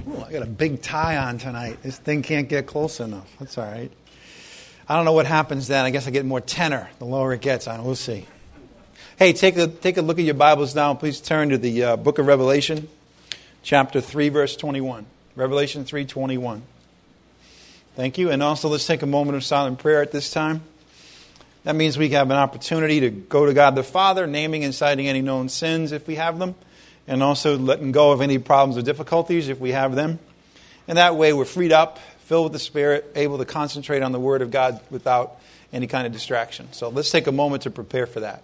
Ooh, I got a big tie on tonight. This thing can't get close enough. That's all right. I don't know what happens then. I guess I get more tenor the lower it gets. We'll see. Hey, take a look at your Bibles now. Please turn to the book of Revelation, chapter 3, verse 21. Revelation 3:21. Thank you. And also let's take a moment of silent prayer at this time. That means we have an opportunity to go to God the Father, naming and citing any known sins if we have them, and also letting go of any problems or difficulties if we have them. And that way we're freed up, filled with the Spirit, able to concentrate on the Word of God without any kind of distraction. So let's take a moment to prepare for that.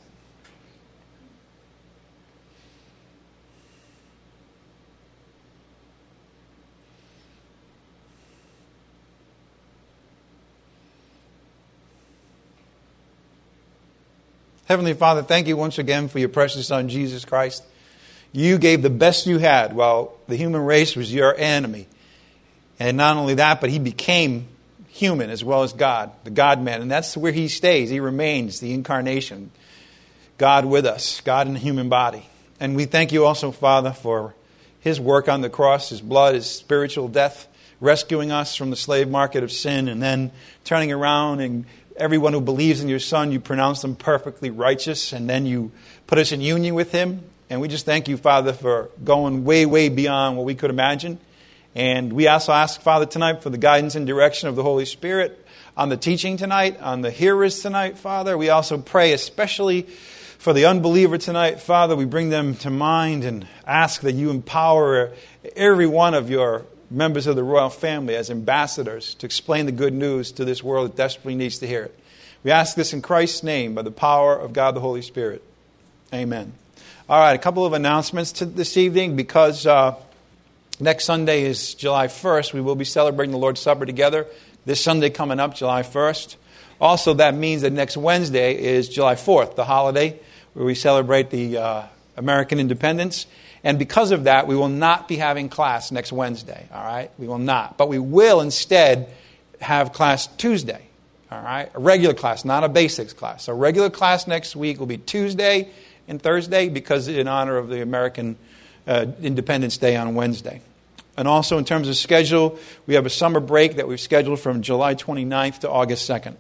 Heavenly Father, thank you once again for your precious Son, Jesus Christ. You gave the best you had while the human race was your enemy. And not only that, but he became human as well as God, the God-man. And that's where he stays. He remains the incarnation. God with us, God in the human body. And we thank you also, Father, for his work on the cross, his blood, his spiritual death, rescuing us from the slave market of sin, and then turning around and everyone who believes in your Son, you pronounce them perfectly righteous, and then you put us in union with him. And we just thank you, Father, for going way, way beyond what we could imagine. And we also ask, Father, tonight for the guidance and direction of the Holy Spirit on the teaching tonight, on the hearers tonight, Father. We also pray especially for the unbeliever tonight, Father. We bring them to mind and ask that you empower every one of your members of the royal family as ambassadors to explain the good news to this world that desperately needs to hear it. We ask this in Christ's name by the power of God the Holy Spirit. Amen. All right, a couple of announcements this evening. Because next Sunday is July 1st, we will be celebrating the Lord's Supper together. This Sunday coming up, July 1st. Also, that means that next Wednesday is July 4th, the holiday, where we celebrate the American independence. And because of that, we will not be having class next Wednesday, all right? We will not. But we will instead have class Tuesday, all right? A regular class, not a basics class. A regular class next week will be Tuesday and Thursday because in honor of the American Independence Day on Wednesday. And also in terms of schedule, we have a summer break that we've scheduled from July 29th to August 2nd.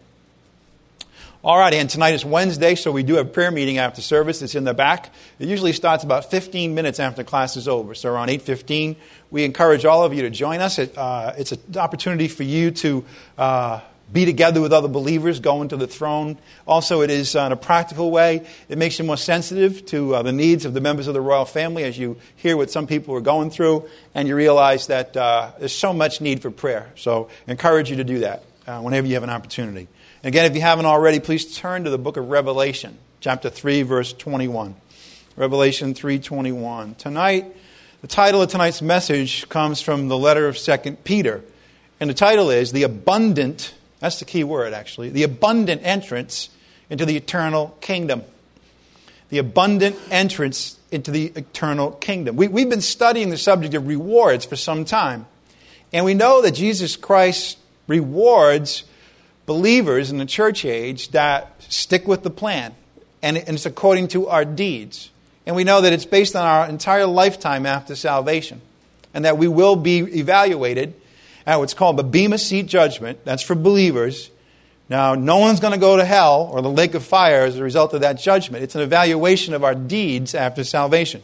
All right, and tonight is Wednesday, so we do have prayer meeting after service. It's in the back. It usually starts about 15 minutes after class is over, so around 8:15. We encourage all of you to join us. It's an opportunity for you to be together with other believers, going to the throne. Also, it is in a practical way. It makes you more sensitive to the needs of the members of the royal family as you hear what some people are going through, and you realize that there's so much need for prayer. So I encourage you to do that whenever you have an opportunity. Again, if you haven't already, please turn to the book of Revelation, chapter 3, verse 21. Revelation 3:21. Tonight, the title of tonight's message comes from the letter of 2 Peter. And the title is The Abundant, that's the key word actually, the abundant entrance into the eternal kingdom. The abundant entrance into the eternal kingdom. We've been studying the subject of rewards for some time. And we know that Jesus Christ rewards believers in the church age that stick with the plan. And it's according to our deeds. And we know that it's based on our entire lifetime after salvation. And that we will be evaluated at what's called the Bema Seat Judgment. That's for believers. Now, no one's going to go to hell or the lake of fire as a result of that judgment. It's an evaluation of our deeds after salvation.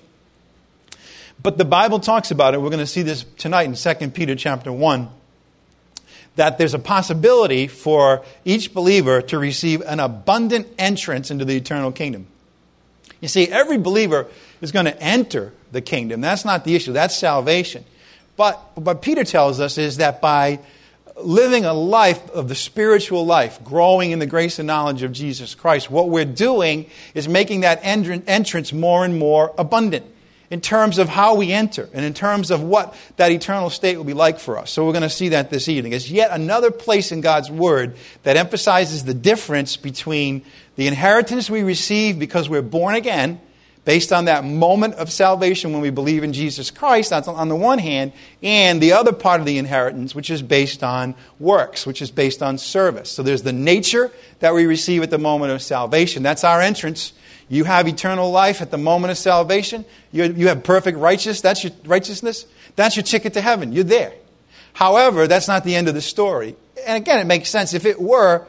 But the Bible talks about it. We're going to see this tonight in 2 Peter chapter 1. That there's a possibility for each believer to receive an abundant entrance into the eternal kingdom. You see, every believer is going to enter the kingdom. That's not the issue. That's salvation. But what Peter tells us is that by living a life of the spiritual life, growing in the grace and knowledge of Jesus Christ, what we're doing is making that entrance more and more abundant. In terms of how we enter, and in terms of what that eternal state will be like for us. So we're going to see that this evening. It's yet another place in God's Word that emphasizes the difference between the inheritance we receive because we're born again, based on that moment of salvation when we believe in Jesus Christ, that's on the one hand, and the other part of the inheritance, which is based on works, which is based on service. So there's the nature that we receive at the moment of salvation. That's our entrance. You have eternal life at the moment of salvation. You have perfect righteousness. That's That's your ticket to heaven. You're there. However, that's not the end of the story. And again, it makes sense. If it were,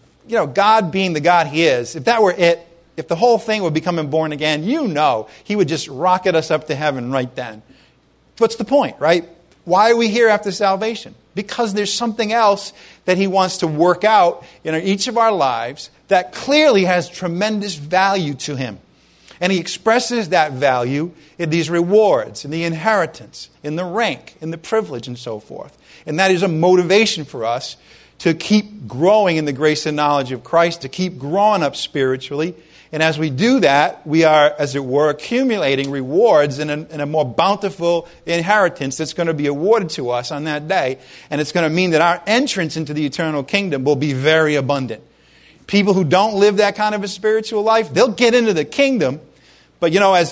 God being the God He is, if that were it, if the whole thing were becoming born again, He would just rocket us up to heaven right then. What's the point, right? Why are we here after salvation? Because there's something else that He wants to work out in each of our lives that clearly has tremendous value to Him. And He expresses that value in these rewards, in the inheritance, in the rank, in the privilege, and so forth. And that is a motivation for us to keep growing in the grace and knowledge of Christ, to keep growing up spiritually. And as we do that, we are, as it were, accumulating rewards in a more bountiful inheritance that's going to be awarded to us on that day. And it's going to mean that our entrance into the eternal kingdom will be very abundant. People who don't live that kind of a spiritual life, they'll get into the kingdom. But,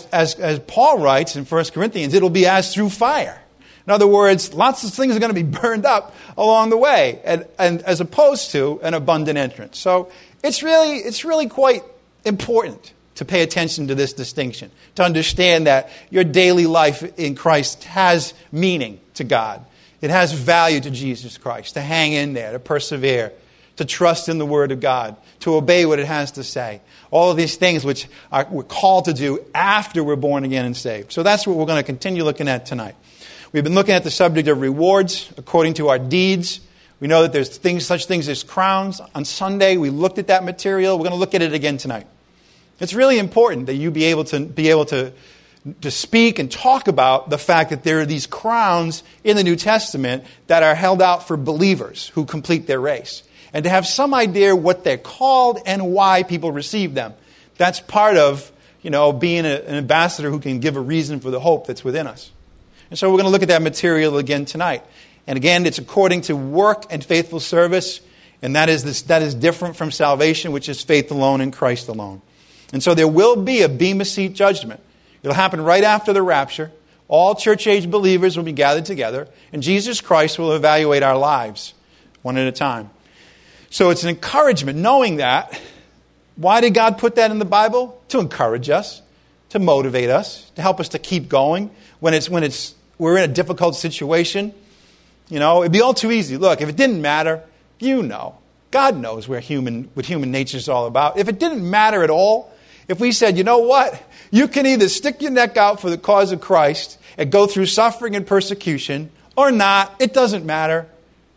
as Paul writes in 1 Corinthians, it'll be as through fire. In other words, lots of things are going to be burned up along the way, and as opposed to an abundant entrance. So it's really quite important to pay attention to this distinction, to understand that your daily life in Christ has meaning to God. It has value to Jesus Christ, to hang in there, to persevere, to trust in the Word of God, to obey what it has to say. All of these things which we're called to do after we're born again and saved. So that's what we're going to continue looking at tonight. We've been looking at the subject of rewards according to our deeds. We know that there's such things as crowns. On Sunday, we looked at that material. We're going to look at it again tonight. It's really important that you be able to speak and talk about the fact that there are these crowns in the New Testament that are held out for believers who complete their race. And to have some idea what they're called and why people receive them. That's part of, being an ambassador who can give a reason for the hope that's within us. And so we're going to look at that material again tonight. And again, it's according to work and faithful service. And that is different from salvation, which is faith alone in Christ alone. And so there will be a Bema Seat judgment. It'll happen right after the rapture. All church-age believers will be gathered together. And Jesus Christ will evaluate our lives one at a time. So it's an encouragement knowing that. Why did God put that in the Bible? To encourage us, to motivate us, to help us to keep going when we're in a difficult situation. It'd be all too easy. Look, if it didn't matter, God knows what human nature is all about. If it didn't matter at all, if we said, you know what, you can either stick your neck out for the cause of Christ and go through suffering and persecution, or not, it doesn't matter,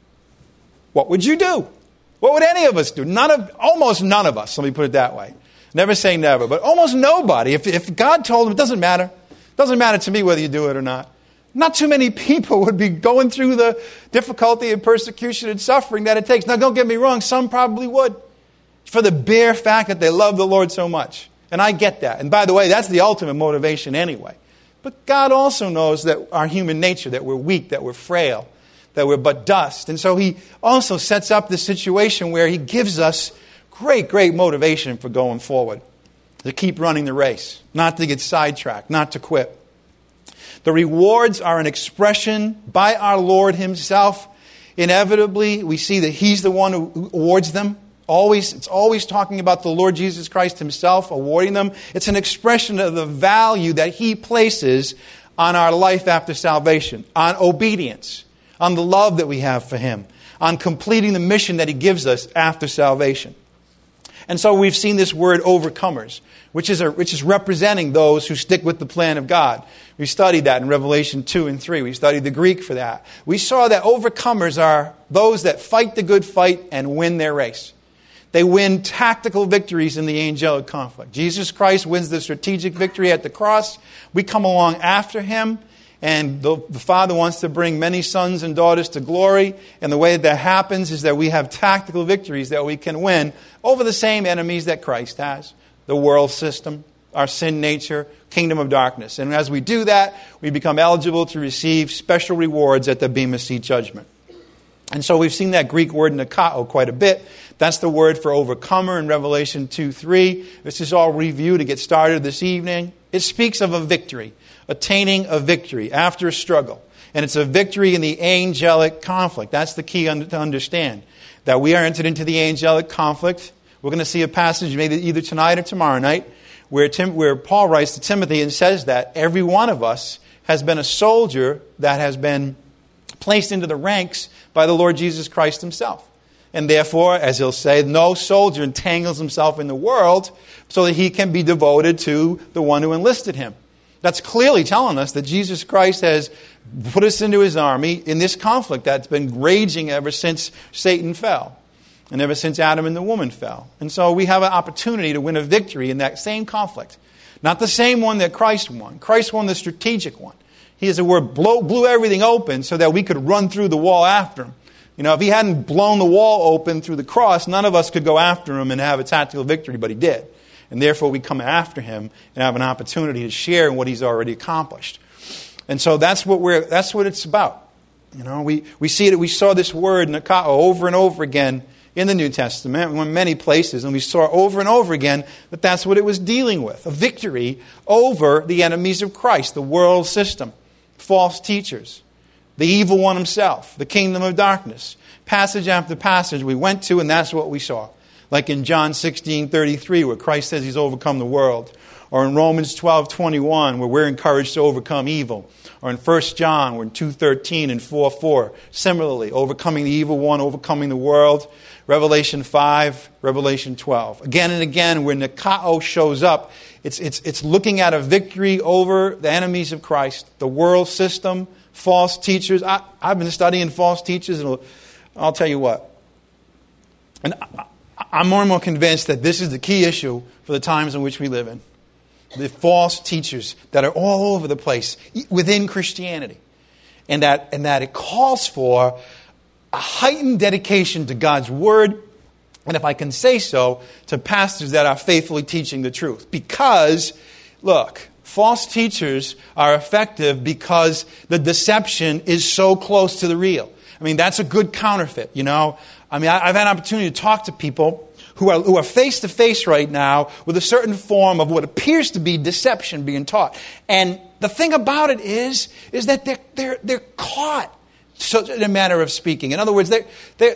what would you do? What would any of us do? Almost none of us, let me put it that way. Never say never, but almost nobody. If God told them, it doesn't matter. It doesn't matter to me whether you do it or not. Not too many people would be going through the difficulty and persecution and suffering that it takes. Now, don't get me wrong, some probably would. For the bare fact that they love the Lord so much. And I get that. And by the way, that's the ultimate motivation anyway. But God also knows that our human nature, that we're weak, that we're frail, that we're but dust. And so He also sets up this situation where He gives us great, great motivation for going forward. To keep running the race. Not to get sidetracked. Not to quit. The rewards are an expression by our Lord Himself. Inevitably, we see that He's the one who awards them. It's always talking about the Lord Jesus Christ Himself awarding them. It's an expression of the value that He places on our life after salvation, on obedience, on the love that we have for Him, on completing the mission that He gives us after salvation. And so we've seen this word overcomers, which is representing those who stick with the plan of God. We studied that in Revelation 2 and 3. We studied the Greek for that. We saw that overcomers are those that fight the good fight and win their race. They win tactical victories in the angelic conflict. Jesus Christ wins the strategic victory at the cross. We come along after Him. And the Father wants to bring many sons and daughters to glory. And the way that happens is that we have tactical victories that we can win over the same enemies that Christ has. The world system, our sin nature, kingdom of darkness. And as we do that, we become eligible to receive special rewards at the Bema Seat judgment. And so we've seen that Greek word nikao quite a bit. That's the word for overcomer in Revelation 2:3. This is all review to get started this evening. It speaks of a victory. Attaining a victory after a struggle. And it's a victory in the angelic conflict. That's the key to understand. That we are entered into the angelic conflict. We're going to see a passage maybe either tonight or tomorrow night where Paul writes to Timothy and says that every one of us has been a soldier that has been placed into the ranks by the Lord Jesus Christ himself. And therefore, as he'll say, no soldier entangles himself in the world so that he can be devoted to the one who enlisted him. That's clearly telling us that Jesus Christ has put us into his army in this conflict that's been raging ever since Satan fell and ever since Adam and the woman fell. And so we have an opportunity to win a victory in that same conflict. Not the same one that Christ won. Christ won the strategic one. He, as it were, blew everything open so that we could run through the wall after him. You know, if he hadn't blown the wall open through the cross, none of us could go after him and have a tactical victory, but he did. And therefore we come after him and have an opportunity to share in what he's already accomplished. And so that's what it's about. You know, we see it, we saw this word Nikao over and over again in the New Testament, in many places, and we saw over and over again that that's what it was dealing with, a victory over the enemies of Christ, the world system, false teachers, the evil one himself, the kingdom of darkness. Passage after passage we went to, and that's what we saw. Like in John 16:33, where Christ says he's overcome the world. Or in Romans 12:21, where we're encouraged to overcome evil. Or in 1 John, we're in 2:13 and 4:4. Similarly, overcoming the evil one, overcoming the world. Revelation 5, Revelation 12. Again and again, where Nikao shows up, it's looking at a victory over the enemies of Christ, the world system, false teachers. I've been studying false teachers, and I'll tell you what. And I'm more and more convinced that this is the key issue for the times in which we live in. The false teachers that are all over the place within Christianity. And that it calls for a heightened dedication to God's Word, and if I can say so, to pastors that are faithfully teaching the truth. Because, look, false teachers are effective because the deception is so close to the real. I mean, that's a good counterfeit, you know. I mean, I've had an opportunity to talk to people who are face to face right now with a certain form of what appears to be deception being taught. And the thing about it is that they're caught. So, in a manner of speaking. In other words, they're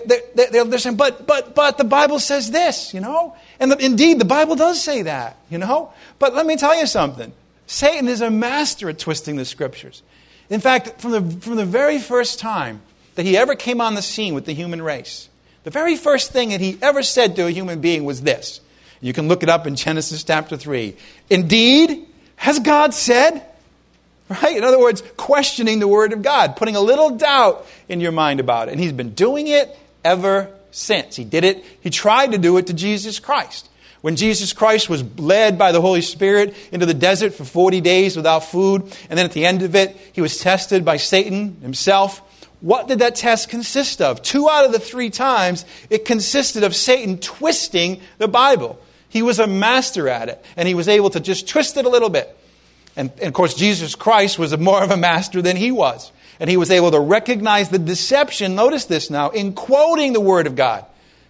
saying, but the Bible says this, you know? And indeed, the Bible does say that, you know? But let me tell you something. Satan is a master at twisting the Scriptures. In fact, from the very first time that he ever came on the scene with the human race, the very first thing that he ever said to a human being was this. You can look it up in Genesis chapter 3. Indeed, has God said? Right? In other words, questioning the Word of God, putting a little doubt in your mind about it. And he's been doing it ever since. He did it. He tried to do it to Jesus Christ. When Jesus Christ was led by the Holy Spirit into the desert for 40 days without food, and then at the end of it, he was tested by Satan himself. What did that test consist of? 2 out of the 3 times, it consisted of Satan twisting the Bible. He was a master at it, and he was able to just twist it a little bit. And of course, Jesus Christ was more of a master than he was. And he was able to recognize the deception, notice this now, in quoting the Word of God.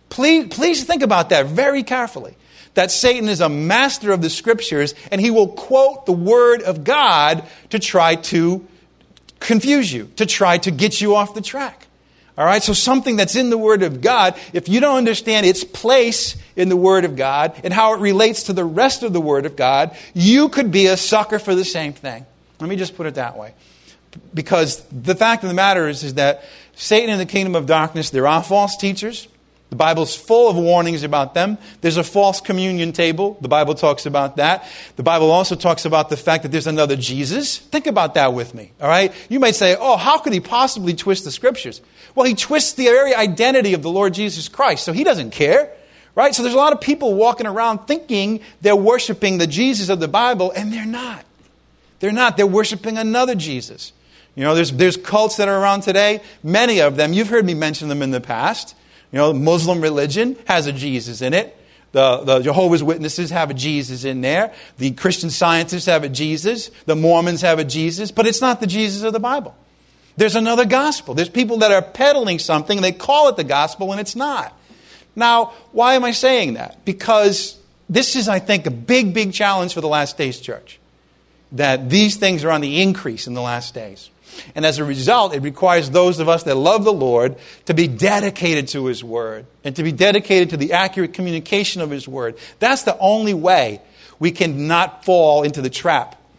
Please think about that very carefully. That Satan is a master of the Scriptures, and he will quote the Word of God to try to confuse you, to try to get you off the track. All right, so something that's in the Word of God, if you don't understand its place in the Word of God and how it relates to the rest of the Word of God, you could be a sucker for the same thing. Let me just put it that way. Because the fact of the matter is that Satan in the kingdom of darkness, there are false teachers. The Bible's full of warnings about them. There's a false communion table. The Bible talks about that. The Bible also talks about the fact that there's another Jesus. Think about that with me, all right? You might say, oh, how could he possibly twist the Scriptures? Well, he twists the very identity of the Lord Jesus Christ, so he doesn't care, right? So there's a lot of people walking around thinking they're worshiping the Jesus of the Bible, and they're not. They're not. They're worshiping another Jesus. You know, there's cults that are around today. Many of them, you've heard me mention them in the past. You know, Muslim religion has a Jesus in it. The Jehovah's Witnesses have a Jesus in there. The Christian Scientists have a Jesus. The Mormons have a Jesus. But it's not the Jesus of the Bible. There's another gospel. There's people that are peddling something, and they call it the gospel, and it's not. Now, why am I saying that? Because this is, I think, a big, big challenge for the last days church. That these things are on the increase in the last days. And as a result, it requires those of us that love the Lord to be dedicated to His Word and to be dedicated to the accurate communication of His Word. That's the only way we can not fall into the trap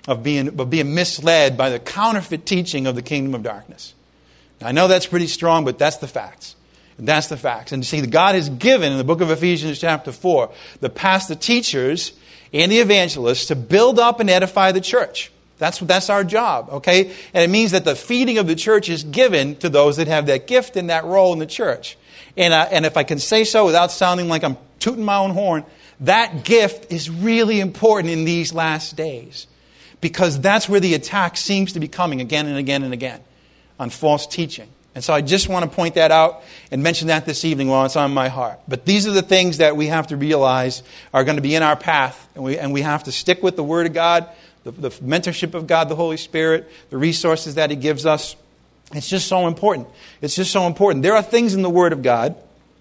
of being misled by the counterfeit teaching of the kingdom of darkness. Now, I know that's pretty strong, but that's the facts. That's the facts. And see, God has given in the book of Ephesians chapter 4 the teachers and the evangelists to build up and edify the church. That's our job, okay? And it means that the feeding of the church is given to those that have that gift and that role in the church. And if I can say so without sounding like I'm tooting my own horn, that gift is really important in these last days. Because that's where the attack seems to be coming again and again and again on false teaching. And so I just want to point that out and mention that this evening while it's on my heart. But these are the things that we have to realize are going to be in our path. And we have to stick with the Word of God, the mentorship of God, the Holy Spirit, the resources that He gives us. It's just so important. It's just so important. There are things in the Word of God.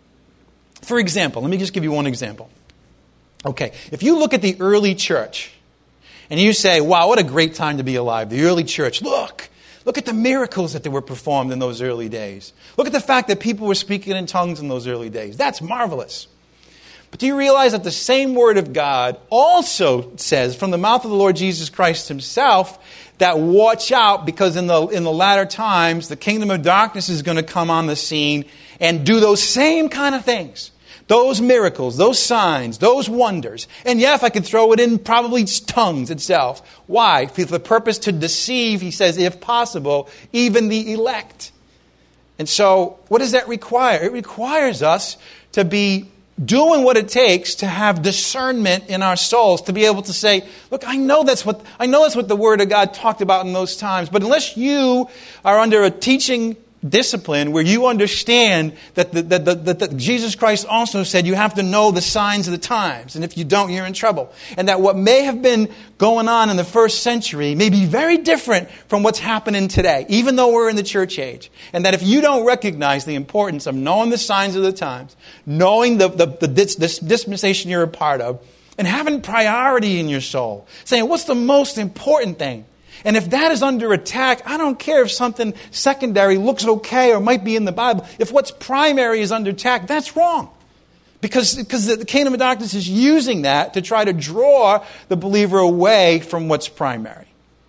For example, let me just give you one example. Okay, if you look at the early church and you say, wow, what a great time to be alive. The early church, Look at the miracles that were performed in those early days. Look at the fact that people were speaking in tongues in those early days. That's marvelous. But do you realize that the same Word of God also says from the mouth of the Lord Jesus Christ Himself that watch out because in the latter times the kingdom of darkness is going to come on the scene and do those same kind of things. Those miracles, those signs, those wonders. And yeah, if I could throw it in, probably tongues itself. Why? For the purpose to deceive, he says, if possible, even the elect. And so, what does that require? It requires us to be doing what it takes to have discernment in our souls, to be able to say, look, I know that's what the Word of God talked about in those times, but unless you are under a teaching discipline where you understand that Jesus Christ also said you have to know the signs of the times, and if you don't, you're in trouble. And that what may have been going on in the first century may be very different from what's happening today, even though we're in the church age. And that if you don't recognize the importance of knowing the signs of the times, knowing this dispensation you're a part of, and having priority in your soul, saying, what's the most important thing? And if that is under attack, I don't care if something secondary looks okay or might be in the Bible. If what's primary is under attack, that's wrong. Because the kingdom of darkness is using that to try to draw the believer away from what's primary.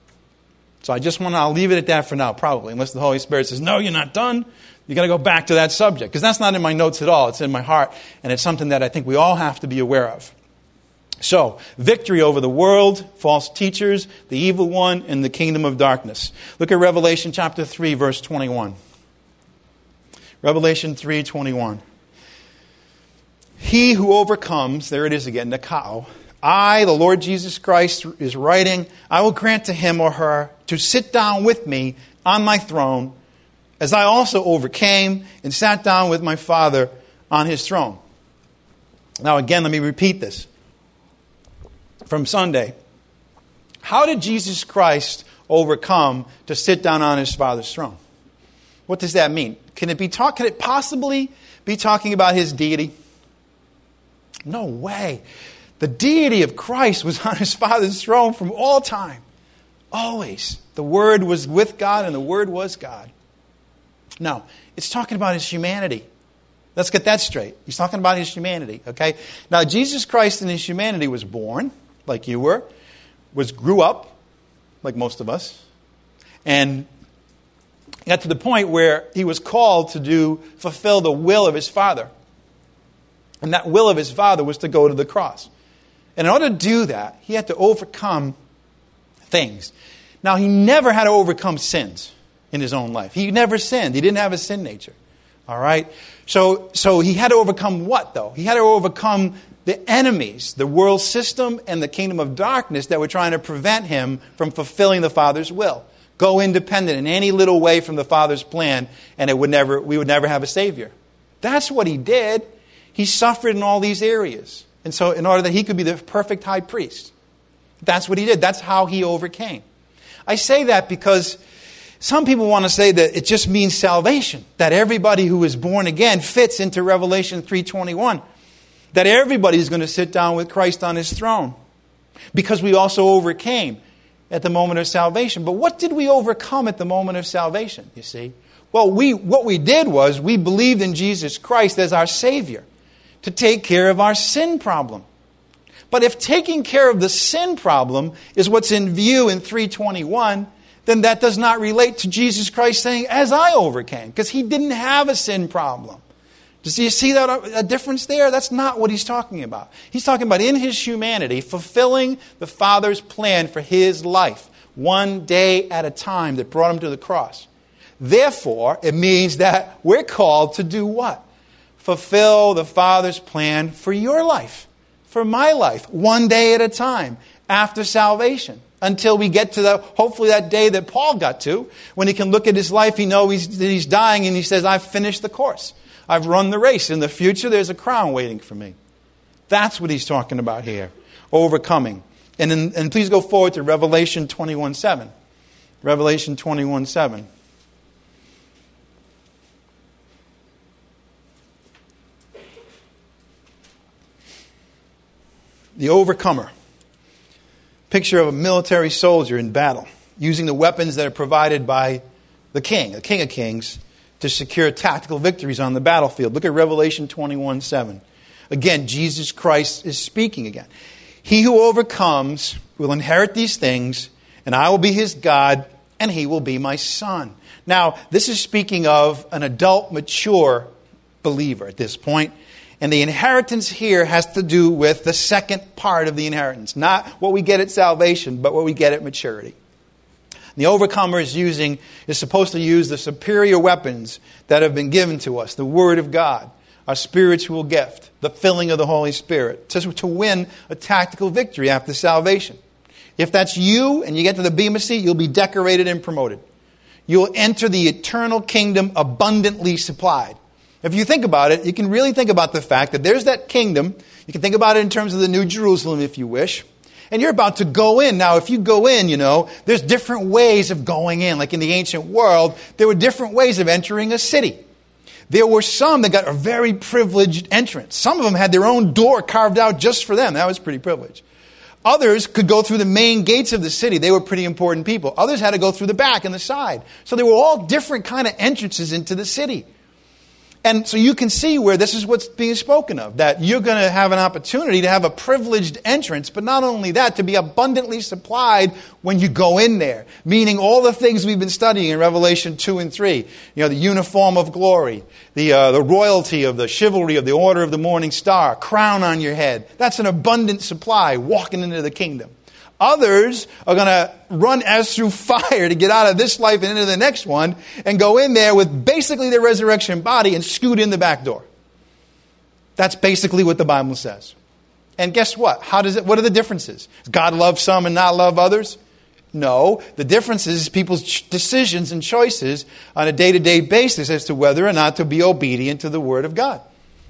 So I'll leave it at that for now, probably, unless the Holy Spirit says, no, you're not done. You've got to go back to that subject. Because that's not in my notes at all. It's in my heart. And it's something that I think we all have to be aware of. So, victory over the world, false teachers, the evil one, and the kingdom of darkness. Look at Revelation chapter 3, verse 21. Revelation 3:21. He who overcomes, there it is again, Nikao, I, the Lord Jesus Christ, is writing, I will grant to him or her to sit down with me on my throne, as I also overcame and sat down with my Father on his throne. Now again, let me repeat this. From Sunday, how did Jesus Christ overcome to sit down on his Father's throne? What does that mean? Can it possibly be talking about his deity? No way. The deity of Christ was on his Father's throne from all time. Always. The Word was with God and the Word was God. No, it's talking about his humanity. Let's get that straight. He's talking about his humanity, okay? Now, Jesus Christ in his humanity was born, like you were, grew up, like most of us, and got to the point where he was called to fulfill the will of his Father. And that will of his Father was to go to the cross. And in order to do that, he had to overcome things. Now, he never had to overcome sins in his own life. He never sinned. He didn't have a sin nature. All right? So he had to overcome what, though? He had to overcome the enemies, the world system and the kingdom of darkness that were trying to prevent him from fulfilling the Father's will. Go independent in any little way from the Father's plan, and we would never have a Savior. That's what he did. He suffered in all these areas. And so in order that he could be the perfect high priest. That's what he did. That's how he overcame. I say that because some people want to say that it just means salvation. That everybody who is born again fits into Revelation 3:21. That everybody is going to sit down with Christ on his throne. Because we also overcame at the moment of salvation. But what did we overcome at the moment of salvation, you see? Well, what we did was we believed in Jesus Christ as our Savior to take care of our sin problem. But if taking care of the sin problem is what's in view in 3:21, then that does not relate to Jesus Christ saying, as I overcame, because he didn't have a sin problem. Do you see that a difference there? That's not what he's talking about. He's talking about in his humanity, fulfilling the Father's plan for his life, one day at a time that brought him to the cross. Therefore, it means that we're called to do what? Fulfill the Father's plan for your life, for my life, one day at a time, after salvation. Until we get to hopefully that day that Paul got to, when he can look at his life, he knows that he's dying, and he says, I've finished the course. I've run the race. In the future, there's a crown waiting for me. That's what he's talking about here, overcoming. And please go forward to Revelation 21:7. Revelation 21:7. The overcomer. Picture of a military soldier in battle, using the weapons that are provided by the King of Kings, to secure tactical victories on the battlefield. Look at Revelation 21:7. Again, Jesus Christ is speaking again. He who overcomes will inherit these things, and I will be his God, and he will be my son. Now, this is speaking of an adult, mature believer at this point. And the inheritance here has to do with the second part of the inheritance. Not what we get at salvation, but what we get at maturity. The overcomer is supposed to use the superior weapons that have been given to us. The Word of God, our spiritual gift, the filling of the Holy Spirit, to win a tactical victory after salvation. If that's you and you get to the Bema seat, you'll be decorated and promoted. You'll enter the eternal kingdom abundantly supplied. If you think about it, you can really think about the fact that there's that kingdom. You can think about it in terms of the New Jerusalem, if you wish. And you're about to go in. Now, if you go in, there's different ways of going in. Like in the ancient world, there were different ways of entering a city. There were some that got a very privileged entrance. Some of them had their own door carved out just for them. That was pretty privileged. Others could go through the main gates of the city. They were pretty important people. Others had to go through the back and the side. So there were all different kind of entrances into the city. And so you can see where this is what's being spoken of, that you're going to have an opportunity to have a privileged entrance, but not only that, to be abundantly supplied when you go in there. Meaning all the things we've been studying in Revelation 2 and 3. The uniform of glory, the royalty of the chivalry of the order of the morning star, crown on your head. That's an abundant supply walking into the kingdom. Others are going to run as through fire to get out of this life and into the next one and go in there with basically their resurrection body and scoot in the back door. That's basically what the Bible says. And guess what? What are the differences? Does God love some and not love others? No. The difference is people's decisions and choices on a day-to-day basis as to whether or not to be obedient to the Word of God.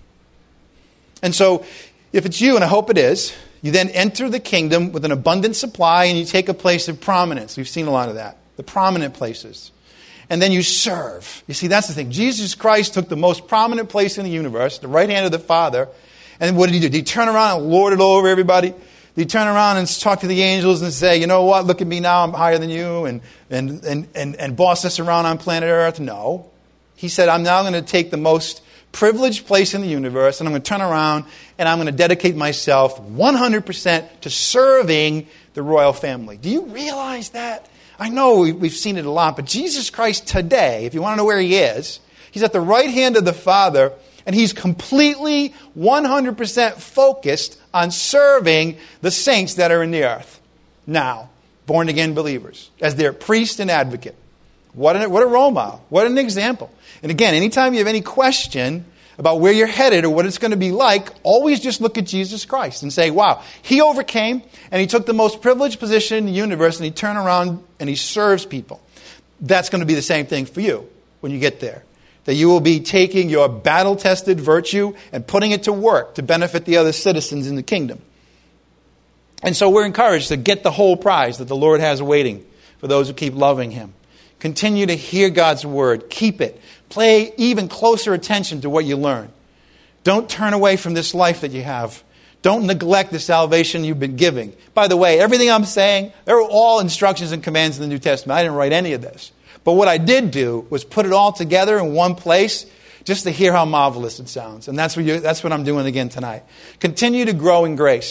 And so, if it's you, and I hope it is, you then enter the kingdom with an abundant supply and you take a place of prominence. We've seen a lot of that. The prominent places. And then you serve. You see, that's the thing. Jesus Christ took the most prominent place in the universe, the right hand of the Father. And what did he do? Did he turn around and lord it all over everybody? Did he turn around and talk to the angels and say, you know what, look at me now, I'm higher than you, and boss us around on planet Earth? No. He said, I'm now going to take the most privileged place in the universe, and I'm going to turn around and I'm going to dedicate myself 100% to serving the royal family. Do you realize that? I know we've seen it a lot, but Jesus Christ today, if you want to know where he is, he's at the right hand of the Father, and he's completely 100% focused on serving the saints that are in the earth now, born again believers, as their priest and advocate. What a role model. What an example. And again, anytime you have any question about where you're headed or what it's going to be like, always just look at Jesus Christ and say, wow, he overcame and he took the most privileged position in the universe and he turned around and he serves people. That's going to be the same thing for you when you get there. That you will be taking your battle-tested virtue and putting it to work to benefit the other citizens in the kingdom. And so we're encouraged to get the whole prize that the Lord has waiting for those who keep loving him. Continue to hear God's word. Keep it. Pay even closer attention to what you learn. Don't turn away from this life that you have. Don't neglect the salvation you've been giving. By the way, everything I'm saying, they're all instructions and commands in the New Testament. I didn't write any of this. But what I did do was put it all together in one place just to hear how marvelous it sounds. And that's what I'm doing again tonight. Continue to grow in grace.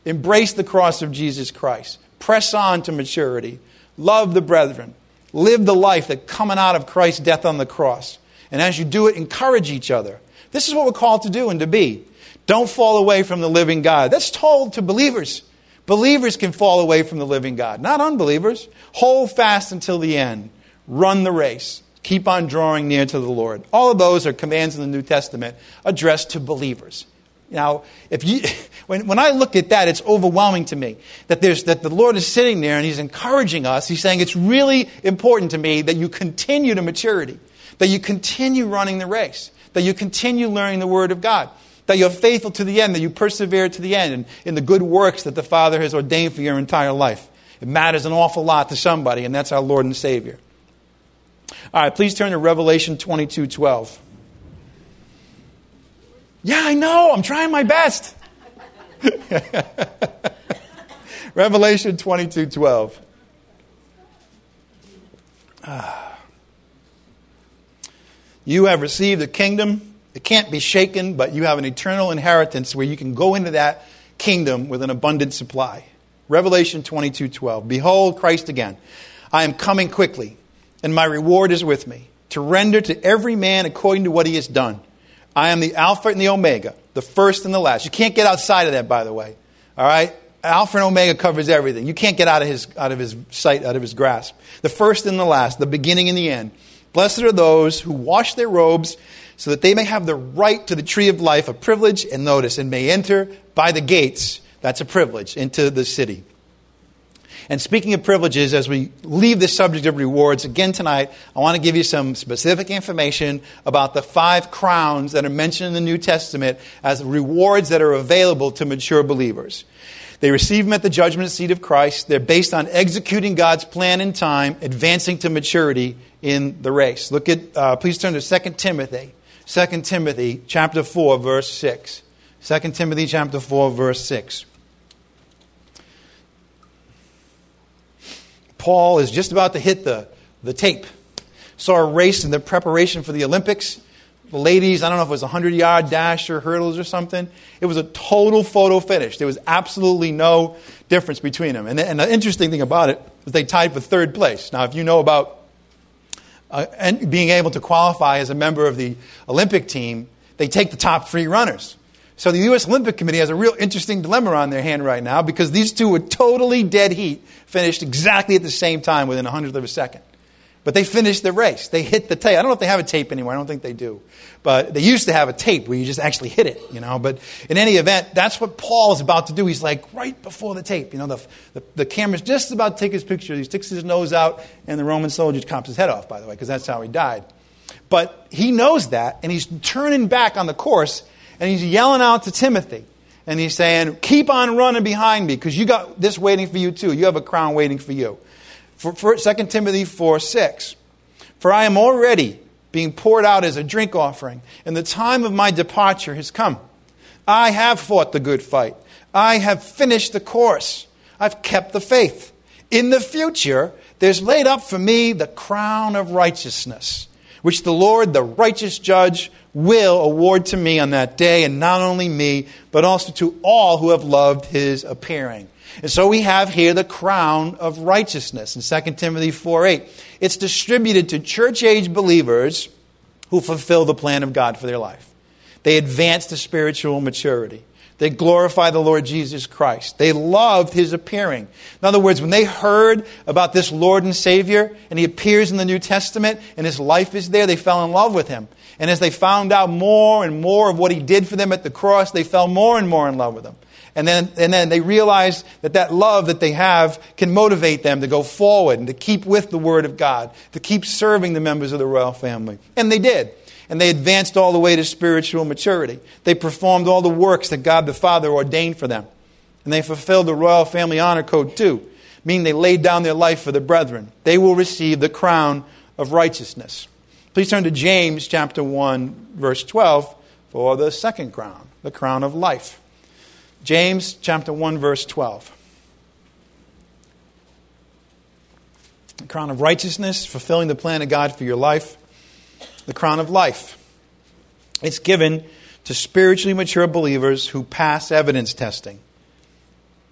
Embrace the cross of Jesus Christ. Press on to maturity. Love the brethren. Live the life that coming out of Christ's death on the cross. And as you do it, encourage each other. This is what we're called to do and to be. Don't fall away from the living God. That's told to believers. Believers can fall away from the living God, not unbelievers. Hold fast until the end. Run the race. Keep on drawing near to the Lord. All of those are commands in the New Testament addressed to believers. Now, when I look at that, it's overwhelming to me that the Lord is sitting there and He's encouraging us. He's saying it's really important to me that you continue to maturity, that you continue running the race, that you continue learning the Word of God, that you're faithful to the end, that you persevere to the end and in the good works that the Father has ordained for your entire life. It matters an awful lot to somebody, and that's our Lord and Savior. All right, please turn to Revelation 22:12. Yeah, I know. I'm trying my best. Revelation 22:12. You have received a kingdom. It can't be shaken, but you have an eternal inheritance where you can go into that kingdom with an abundant supply. Revelation 22:12. Behold, Christ again. I am coming quickly, and my reward is with me, to render to every man according to what he has done. I am the Alpha and the Omega, the first and the last. You can't get outside of that, by the way. All right? Alpha and Omega covers everything. You can't get out of his sight, out of his grasp. The first and the last, the beginning and the end. Blessed are those who wash their robes so that they may have the right to the tree of life, a privilege, and notice, and may enter by the gates, that's a privilege, into the city. And speaking of privileges, as we leave this subject of rewards, again tonight, I want to give you some specific information about the 5 crowns that are mentioned in the New Testament as rewards that are available to mature believers. They receive them at the judgment seat of Christ. They're based on executing God's plan in time, advancing to maturity in the race. Look at, please turn to 2 Timothy. 2 Timothy chapter 4, verse 6. 2 Timothy chapter 4, verse 6. Paul is just about to hit the tape. Saw a race in the preparation for the Olympics. The ladies, I don't know if it was a 100-yard dash or hurdles or something. It was a total photo finish. There was absolutely no difference between them. And the interesting thing about it is they tied for 3rd place. Now, if you know about and being able to qualify as a member of the Olympic team, they take the top 3 runners. So the U.S. Olympic Committee has a real interesting dilemma on their hand right now because these 2 were totally dead heat, finished exactly at the same time within a 100th of a second. But they finished the race. They hit the tape. I don't know if they have a tape anymore. I don't think they do. But they used to have a tape where you just actually hit it, you know. But in any event, that's what Paul is about to do. He's like right before the tape. You know, the camera's just about to take his picture. He sticks his nose out, and the Roman soldier chops his head off, by the way, because that's how he died. But he knows that, and he's turning back on the course, and he's yelling out to Timothy. And he's saying, keep on running behind me, because you got this waiting for you too. You have a crown waiting for you. For 2 Timothy 4:6. For I am already being poured out as a drink offering, and the time of my departure has come. I have fought the good fight. I have finished the course. I've kept the faith. In the future, there's laid up for me the crown of righteousness, which the Lord, the righteous judge, will award to me on that day, and not only me, but also to all who have loved his appearing. And so we have here the crown of righteousness in 2 Timothy 4:8. It's distributed to church-age believers who fulfill the plan of God for their life. They advance to spiritual maturity. They glorify the Lord Jesus Christ. They loved his appearing. In other words, when they heard about this Lord and Savior, and he appears in the New Testament, and his life is there, they fell in love with him. And as they found out more and more of what he did for them at the cross, they fell more and more in love with him. And then they realized that love that they have can motivate them to go forward and to keep with the Word of God, to keep serving the members of the royal family. And they did. And they advanced all the way to spiritual maturity. They performed all the works that God the Father ordained for them. And they fulfilled the royal family honor code too, meaning they laid down their life for the brethren. They will receive the crown of righteousness. Please turn to James chapter 1, verse 12 for the second crown, the crown of life. James chapter 1, verse 12. The crown of righteousness, fulfilling the plan of God for your life. The crown of life. It's given to spiritually mature believers who pass evidence testing.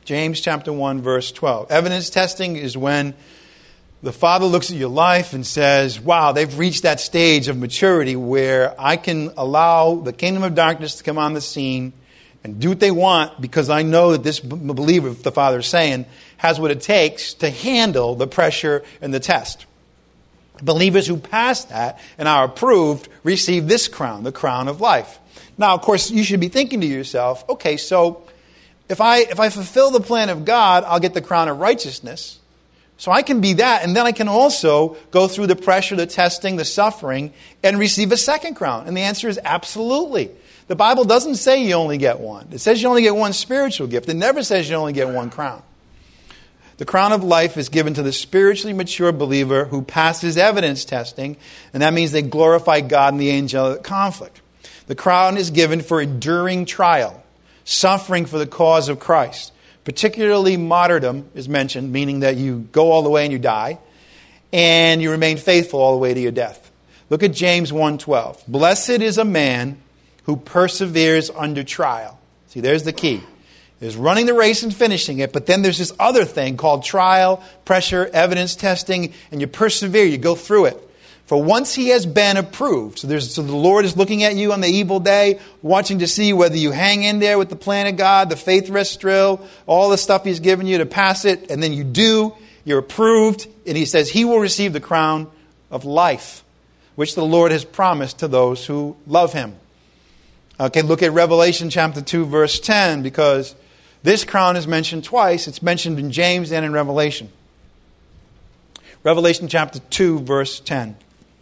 James chapter 1, verse 12. Evidence testing is when the Father looks at your life and says, wow, they've reached that stage of maturity where I can allow the kingdom of darkness to come on the scene and do what they want because I know that this believer, the Father is saying, has what it takes to handle the pressure and the test. Believers who pass that and are approved receive this crown, the crown of life. Now, of course, you should be thinking to yourself, okay, so if I fulfill the plan of God, I'll get the crown of righteousness. So I can be that, and then I can also go through the pressure, the testing, the suffering, and receive a second crown. And the answer is absolutely. The Bible doesn't say you only get one. It says you only get one spiritual gift. It never says you only get one crown. The crown of life is given to the spiritually mature believer who passes evidence testing, and that means they glorify God in the angelic conflict. The crown is given for enduring trial, suffering for the cause of Christ. Particularly martyrdom is mentioned, meaning that you go all the way and you die, and you remain faithful all the way to your death. Look at James 1:12. Blessed is a man who perseveres under trial. See, there's the key. There's running the race and finishing it, but then there's this other thing called trial, pressure, evidence testing, and you persevere, you go through it. For once he has been approved, so the Lord is looking at you on the evil day, watching to see whether you hang in there with the plan of God, the faith rest drill, all the stuff he's given you to pass it, and then you do, you're approved, and he says he will receive the crown of life, which the Lord has promised to those who love him. Okay, look at Revelation chapter 2, verse 10, because this crown is mentioned twice. It's mentioned in James and in Revelation. Revelation chapter 2, verse 10.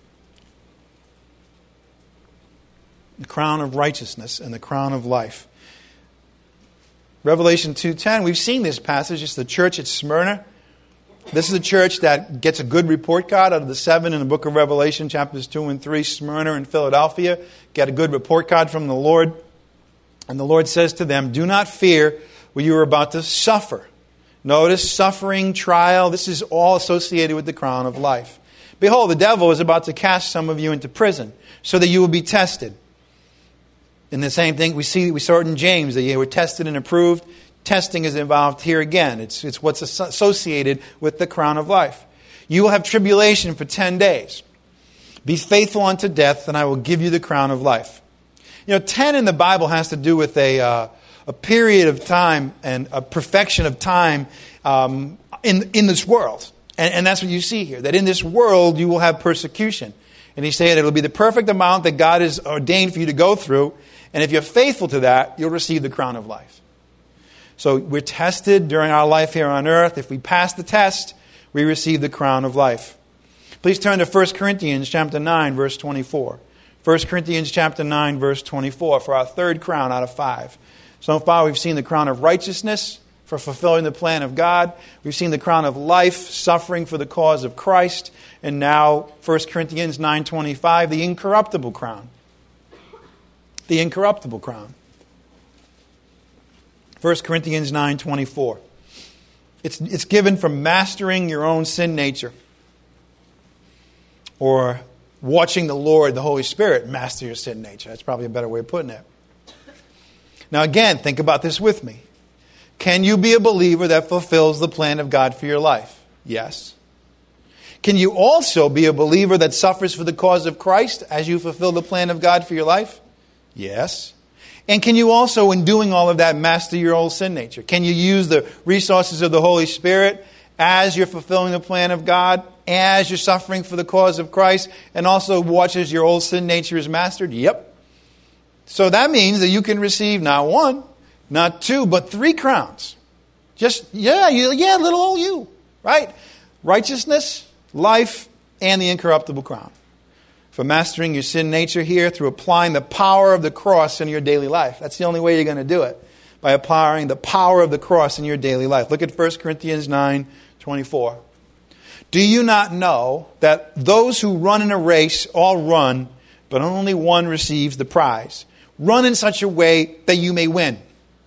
The crown of righteousness and the crown of life. Revelation 2:10, we've seen this passage. It's the church at Smyrna. This is a church that gets a good report card out of the 7 in the book of Revelation, chapters 2 and 3. Smyrna and Philadelphia get a good report card from the Lord. And the Lord says to them, do not fear what you are about to suffer. Notice suffering, trial, this is all associated with the crown of life. Behold, the devil is about to cast some of you into prison so that you will be tested. And the same thing we saw it in James, that you were tested and approved. Testing is involved here again. It's what's associated with the crown of life. You will have tribulation for 10 days. Be faithful unto death, and I will give you the crown of life. 10 in the Bible has to do with a period of time and a perfection of time in this world. And that's what you see here, that in this world you will have persecution. And he's saying it will be the perfect amount that God has ordained for you to go through. And if you're faithful to that, you'll receive the crown of life. So we're tested during our life here on earth. If we pass the test, we receive the crown of life. Please turn to 1 Corinthians chapter 9, verse 24. 1 Corinthians chapter 9, verse 24, for our third crown out of 5. So far we've seen the crown of righteousness for fulfilling the plan of God. We've seen the crown of life, suffering for the cause of Christ. And now 1 Corinthians 9:25, the incorruptible crown. The incorruptible crown. 1 Corinthians 9:24. It's given for mastering your own sin nature. Or watching the Lord, the Holy Spirit, master your sin nature. That's probably a better way of putting it. Now again, think about this with me. Can you be a believer that fulfills the plan of God for your life? Yes. Can you also be a believer that suffers for the cause of Christ as you fulfill the plan of God for your life? Yes. And can you also, in doing all of that, master your old sin nature? Can you use the resources of the Holy Spirit as you're fulfilling the plan of God, as you're suffering for the cause of Christ, and also watch as your old sin nature is mastered? Yep. So that means that you can receive not 1, not 2, but 3 crowns. Little old you, right? Righteousness, life, and the incorruptible crown. For mastering your sin nature here through applying the power of the cross in your daily life. That's the only way you're going to do it, by applying the power of the cross in your daily life. Look at 1 Corinthians 9:24. Do you not know that those who run in a race all run, but only one receives the prize? Run in such a way that you may win.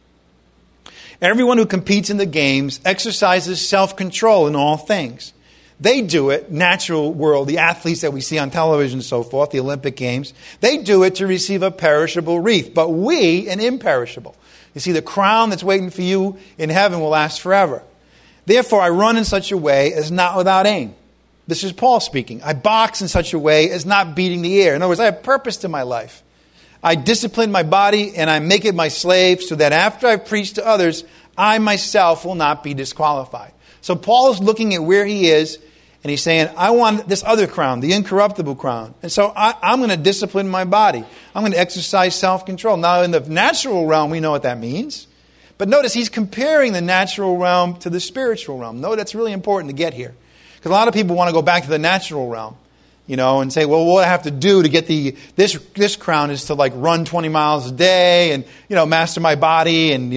Everyone who competes in the games exercises self-control in all things. They do it, natural world, the athletes that we see on television and so forth, the Olympic Games, they do it to receive a perishable wreath, but we an imperishable. You see, the crown that's waiting for you in heaven will last forever. Therefore, I run in such a way as not without aim. This is Paul speaking. I box in such a way as not beating the air. In other words, I have purpose to my life. I discipline my body and I make it my slave so that after I've preached to others, I myself will not be disqualified. So Paul is looking at where he is and he's saying, I want this other crown, the incorruptible crown. And so I'm going to discipline my body. I'm going to exercise self-control. Now in the natural realm, we know what that means. But notice he's comparing the natural realm to the spiritual realm. No, that's really important to get here. Because a lot of people want to go back to the natural realm, and say, well, what I have to do to get this crown is to like run 20 miles a day and, master my body and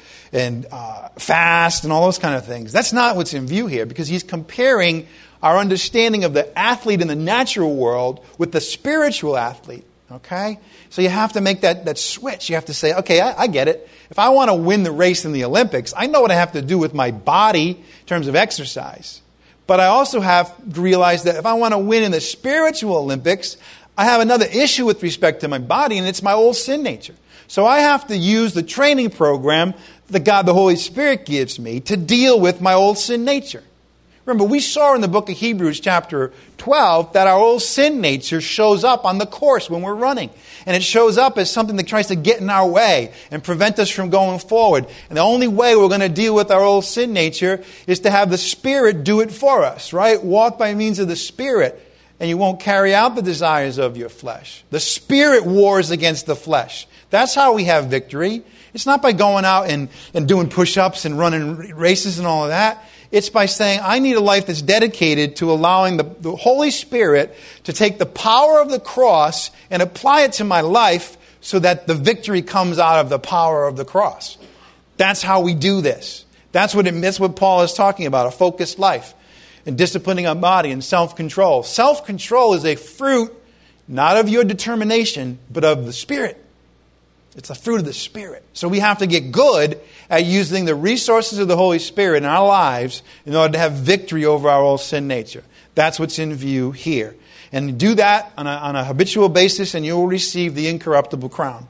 fast and all those kind of things. That's not what's in view here, because he's comparing our understanding of the athlete in the natural world with the spiritual athlete. Okay? So you have to make that switch. You have to say, okay, I get it. If I want to win the race in the Olympics, I know what I have to do with my body in terms of exercise. But I also have to realize that if I want to win in the spiritual Olympics, I have another issue with respect to my body, and it's my old sin nature. So I have to use the training program that God, the Holy Spirit, gives me to deal with my old sin nature. Remember, we saw in the book of Hebrews chapter 12 that our old sin nature shows up on the course when we're running. And it shows up as something that tries to get in our way and prevent us from going forward. And the only way we're going to deal with our old sin nature is to have the Spirit do it for us, right? Walk by means of the Spirit, and you won't carry out the desires of your flesh. The Spirit wars against the flesh. That's how we have victory. It's not by going out and doing push-ups and running races and all of that. It's by saying, I need a life that's dedicated to allowing the Holy Spirit to take the power of the cross and apply it to my life so that the victory comes out of the power of the cross. That's how we do this. That's what Paul is talking about, a focused life and disciplining our body and self-control. Self-control is a fruit not of your determination, but of the Spirit. It's a fruit of the Spirit. So we have to get good at using the resources of the Holy Spirit in our lives in order to have victory over our old sin nature. That's what's in view here. And do that on a habitual basis and you will receive the incorruptible crown.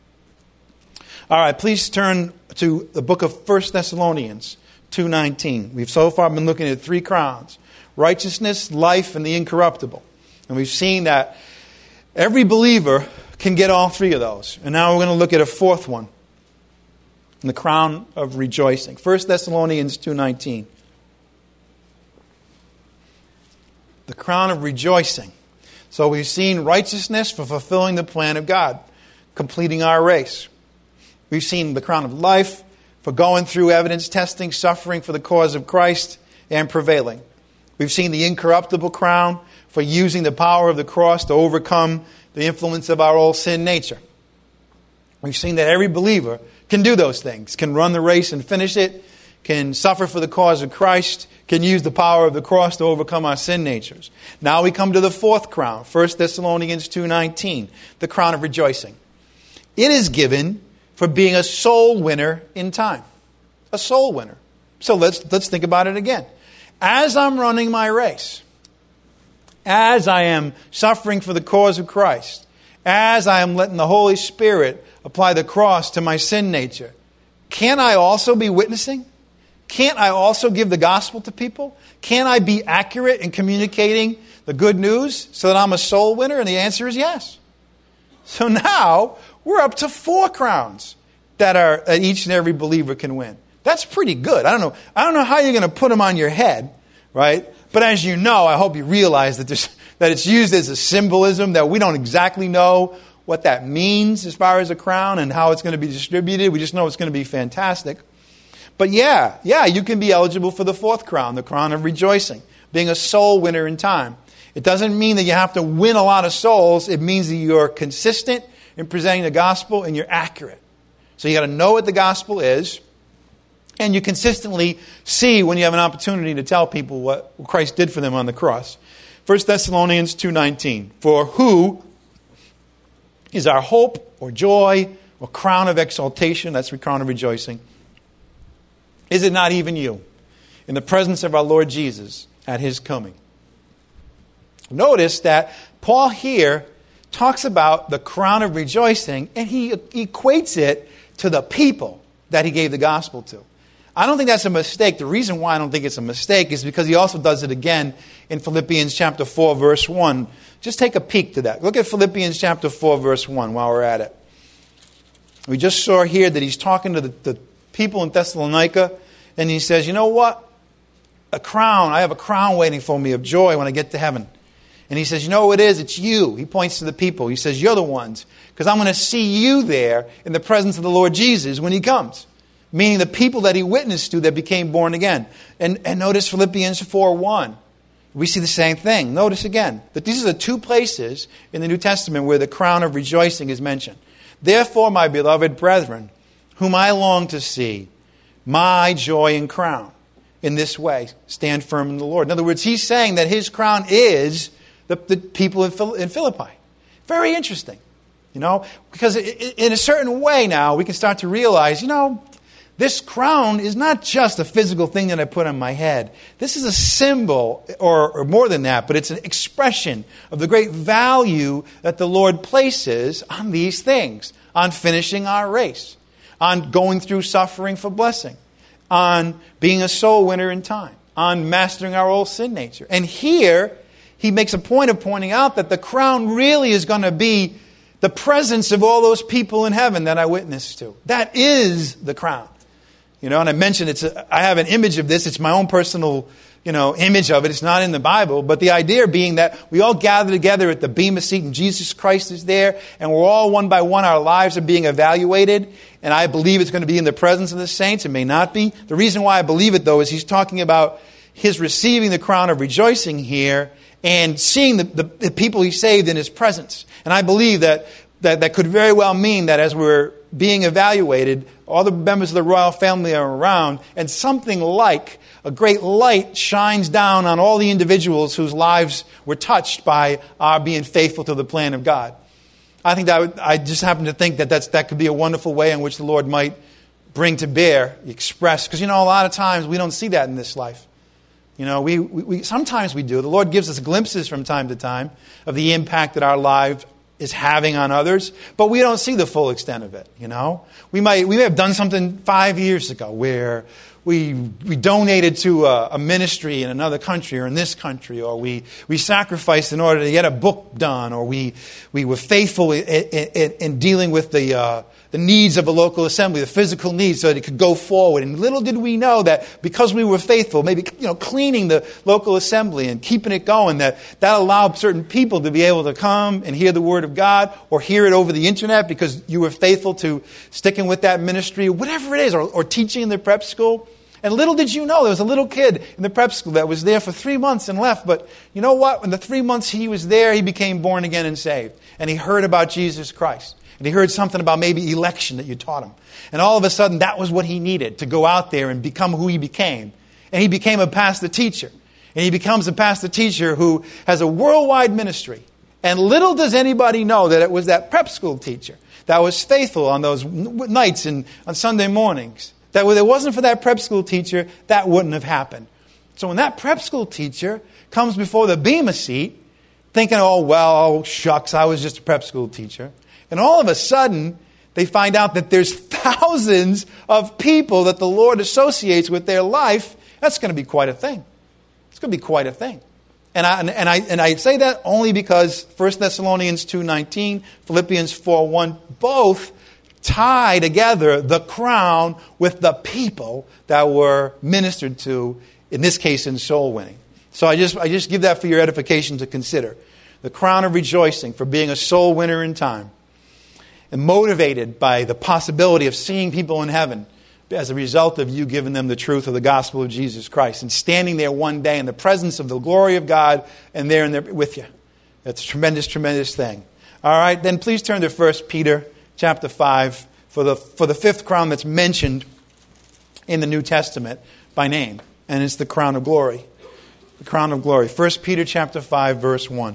All right, please turn to the book of 1 Thessalonians 2:19. We've so far been looking at three crowns: righteousness, life, and the incorruptible. And we've seen that every believer can get all three of those. And now we're going to look at a fourth one, the crown of rejoicing. 1 Thessalonians 2:19. The crown of rejoicing. So we've seen righteousness for fulfilling the plan of God, completing our race. We've seen the crown of life for going through evidence testing, suffering for the cause of Christ, and prevailing. We've seen the incorruptible crown for using the power of the cross to overcome the influence of our old sin nature. We've seen that every believer can do those things, can run the race and finish it, can suffer for the cause of Christ, can use the power of the cross to overcome our sin natures. Now we come to the fourth crown, 1 Thessalonians 2:19, the crown of rejoicing. It is given for being a soul winner in time. A soul winner. So let's think about it again. As I'm running my race, as I am suffering for the cause of Christ, as I am letting the Holy Spirit apply the cross to my sin nature, can't I also be witnessing? Can't I also give the gospel to people? Can't I be accurate in communicating the good news so that I'm a soul winner? And the answer is yes. So now we're up to 4 crowns that each and every believer can win. That's pretty good. I don't know how you're going to put them on your head, right? But as you know, I hope you realize that it's used as a symbolism, that we don't exactly know what that means as far as a crown and how it's going to be distributed. We just know it's going to be fantastic. But yeah, you can be eligible for the 4th crown, the crown of rejoicing, being a soul winner in time. It doesn't mean that you have to win a lot of souls. It means that you're consistent in presenting the gospel and you're accurate. So you got to know what the gospel is, and you consistently see when you have an opportunity to tell people what Christ did for them on the cross. 1 Thessalonians 2:19. For who is our hope or joy or crown of exaltation? That's the crown of rejoicing. Is it not even you, in the presence of our Lord Jesus, at his coming. Notice that Paul here talks about the crown of rejoicing, and he equates it to the people that he gave the gospel to. I don't think that's a mistake. The reason why I don't think it's a mistake is because he also does it again in Philippians chapter 4, verse 1. Just take a peek to that. Look at Philippians chapter 4, verse 1 while we're at it. We just saw here that he's talking to the people in Thessalonica, and he says, you know what? A crown, I have a crown waiting for me of joy when I get to heaven. And he says, you know what it is? It's you. He points to the people. He says, you're the ones. Because I'm going to see you there in the presence of the Lord Jesus when he comes. Meaning the people that he witnessed to that became born again. And notice Philippians 4:1. We see the same thing. Notice again that these are the two places in the New Testament where the crown of rejoicing is mentioned. Therefore, my beloved brethren, whom I long to see, my joy and crown. In this way, stand firm in the Lord. In other words, he's saying that his crown is the people in Philippi. Very interesting. Because in a certain way now, we can start to realize, this crown is not just a physical thing that I put on my head. This is a symbol, or more than that, but it's an expression of the great value that the Lord places on these things, on finishing our race, on going through suffering for blessing, on being a soul winner in time, on mastering our old sin nature. And here, he makes a point of pointing out that the crown really is going to be the presence of all those people in heaven that I witnessed to. That is the crown. And I mentioned I have an image of this. It's my own personal, image of it. It's not in the Bible. But the idea being that we all gather together at the Bema seat and Jesus Christ is there. And we're all one by one, our lives are being evaluated. And I believe it's going to be in the presence of the saints. It may not be. The reason why I believe it, though, is he's talking about his receiving the crown of rejoicing here and seeing the people he saved in his presence. And I believe that could very well mean that as we're being evaluated, all the members of the royal family are around, and something like a great light shines down on all the individuals whose lives were touched by our being faithful to the plan of God. I think I just happen to think that could be a wonderful way in which the Lord might bring to bear, express, because a lot of times we don't see that in this life. We sometimes we do. The Lord gives us glimpses from time to time of the impact that our lives is having on others, but we don't see the full extent of it. We may have done something 5 years ago where we donated to a ministry in another country or in this country, or we sacrificed in order to get a book done, or we were faithful in dealing with the needs of a local assembly, the physical needs, so that it could go forward. And little did we know that because we were faithful, maybe cleaning the local assembly and keeping it going, that allowed certain people to be able to come and hear the Word of God, or hear it over the internet because you were faithful to sticking with that ministry, whatever it is, or teaching in the prep school. And little did you know, there was a little kid in the prep school that was there for 3 months and left. But you know what? In the 3 months he was there, he became born again and saved. And he heard about Jesus Christ. And he heard something about maybe election that you taught him. And all of a sudden, that was what he needed to go out there and become who he became. And he became a pastor teacher. And he becomes a pastor teacher who has a worldwide ministry. And little does anybody know that it was that prep school teacher that was faithful on those nights and on Sunday mornings. That if it wasn't for that prep school teacher, that wouldn't have happened. So when that prep school teacher comes before the Bema seat, thinking, oh, shucks, I was just a prep school teacher. And all of a sudden, they find out that there's thousands of people that the Lord associates with their life. That's going to be quite a thing. It's going to be quite a thing. And I say that only because 1 Thessalonians 2:19, Philippians 4:1, both tie together the crown with the people that were ministered to, in this case in soul winning. So I just give that for your edification to consider. The crown of rejoicing for being a soul winner in time. And motivated by the possibility of seeing people in heaven as a result of you giving them the truth of the gospel of Jesus Christ and standing there one day in the presence of the glory of God and there with you. That's a tremendous, tremendous thing. All right, then please turn to 1 Peter chapter 5 for the fifth crown that's mentioned in the New Testament by name. And it's the crown of glory. The crown of glory. 1 Peter chapter 5, verse 1.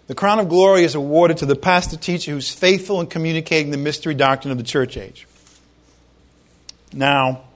The crown of glory is awarded to the pastor teacher who's faithful in communicating the mystery doctrine of the church age. Now,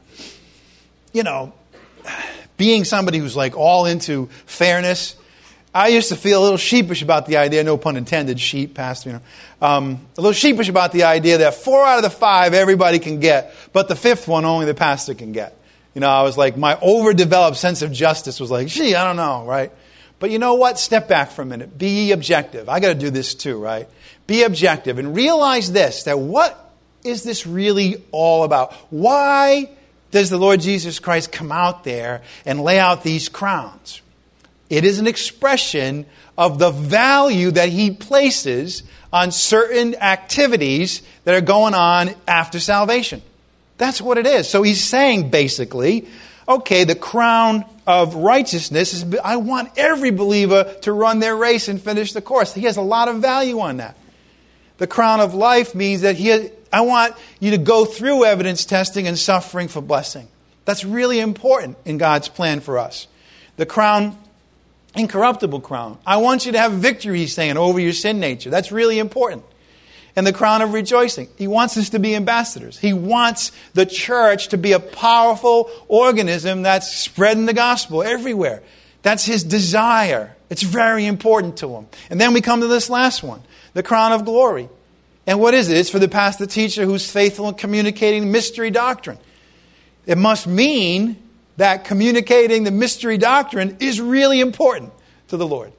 being somebody who's like all into fairness, I used to feel a little sheepish about the idea, no pun intended, sheep, pastor, a little sheepish about the idea that 4 out of the 5 everybody can get, but the 5th one only the pastor can get. I was like, my overdeveloped sense of justice was like, gee, I don't know, right? But you know what? Step back for a minute. Be objective. I got to do this too, right? Be objective and realize this, that what is this really all about? Why does the Lord Jesus Christ come out there and lay out these crowns? It is an expression of the value that he places on certain activities that are going on after salvation. That's what it is. So he's saying basically, okay, the crown of righteousness is, I want every believer to run their race and finish the course. He has a lot of value on that. The crown of life means that I want you to go through evidence testing and suffering for blessing. That's really important in God's plan for us. The crown, incorruptible crown. I want you to have victory, he's saying, over your sin nature. That's really important. And the crown of rejoicing. He wants us to be ambassadors. He wants the church to be a powerful organism that's spreading the gospel everywhere. That's his desire. It's very important to him. And then we come to this last one, the crown of glory. And what is it? It's for the pastor teacher who's faithful in communicating mystery doctrine. It must mean that communicating the mystery doctrine is really important to the Lord.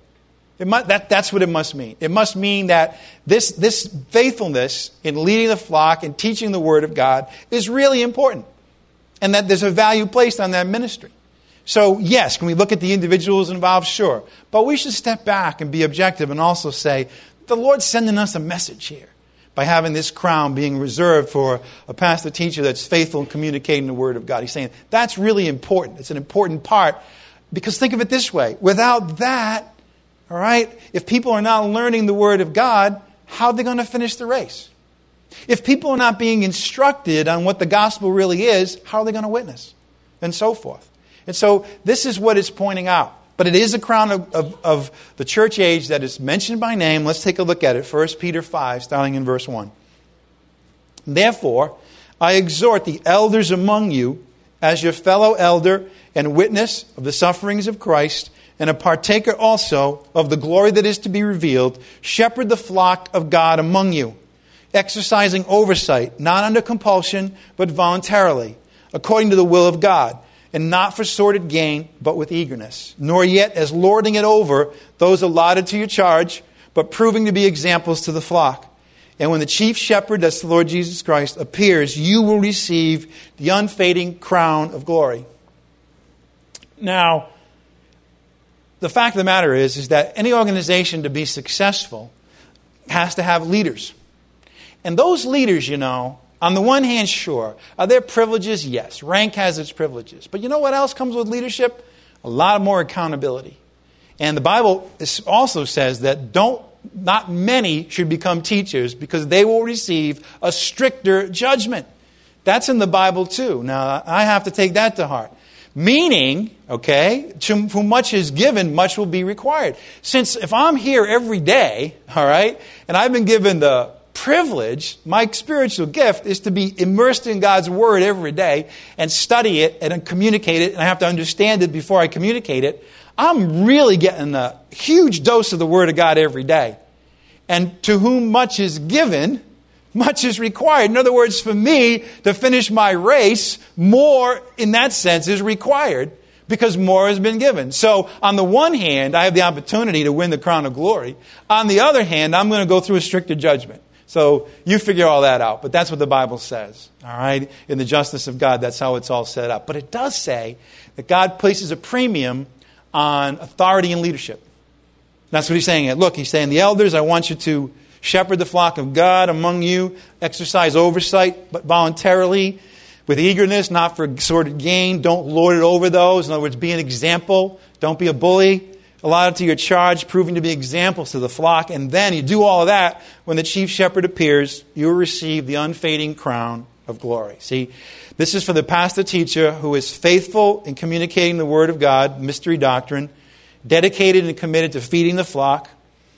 That's what it must mean. It must mean that this faithfulness in leading the flock and teaching the Word of God is really important. And that there's a value placed on that ministry. So yes, can we look at the individuals involved? Sure. But we should step back and be objective and also say, the Lord's sending us a message here by having this crown being reserved for a pastor teacher that's faithful in communicating the Word of God. He's saying that's really important. It's an important part. Because think of it this way. Without that, all right, if people are not learning the Word of God, how are they going to finish the race? If people are not being instructed on what the gospel really is, how are they going to witness? And so forth. And so this is what it's pointing out. But it is a crown of the church age that is mentioned by name. Let's take a look at it. 1 Peter 5, starting in verse 1. Therefore, I exhort the elders among you, as your fellow elder and witness of the sufferings of Christ, and a partaker also of the glory that is to be revealed, shepherd the flock of God among you, exercising oversight, not under compulsion, but voluntarily, according to the will of God, and not for sordid gain, but with eagerness, nor yet as lording it over those allotted to your charge, but proving to be examples to the flock. And when the chief shepherd, that's the Lord Jesus Christ, appears, you will receive the unfading crown of glory. Now, the fact of the matter is that any organization to be successful has to have leaders. And those leaders, on the one hand, sure, are there privileges? Yes. Rank has its privileges. But you know what else comes with leadership? A lot more accountability. And the Bible also says that not many should become teachers because they will receive a stricter judgment. That's in the Bible too. Now, I have to take that to heart. Meaning, okay, to whom much is given, much will be required. Since if I'm here every day, all right, and I've been given the privilege, my spiritual gift is to be immersed in God's Word every day and study it and communicate it, and I have to understand it before I communicate it, I'm really getting a huge dose of the Word of God every day. And to whom much is given, much is required. In other words, for me to finish my race, more in that sense is required because more has been given. So on the one hand, I have the opportunity to win the crown of glory. On the other hand, I'm going to go through a stricter judgment. So you figure all that out. But that's what the Bible says. All right? In the justice of God, that's how it's all set up. But it does say that God places a premium on authority and leadership. That's what he's saying. Look, he's saying, the elders, I want you to shepherd the flock of God among you, exercise oversight, but voluntarily, with eagerness, not for sordid gain. Don't lord it over those. In other words, be an example. Don't be a bully. Allotted to your charge, proving to be examples to the flock. And then you do all of that. When the chief shepherd appears, you will receive the unfading crown of glory. See, this is for the pastor teacher who is faithful in communicating the Word of God, mystery doctrine, dedicated and committed to feeding the flock,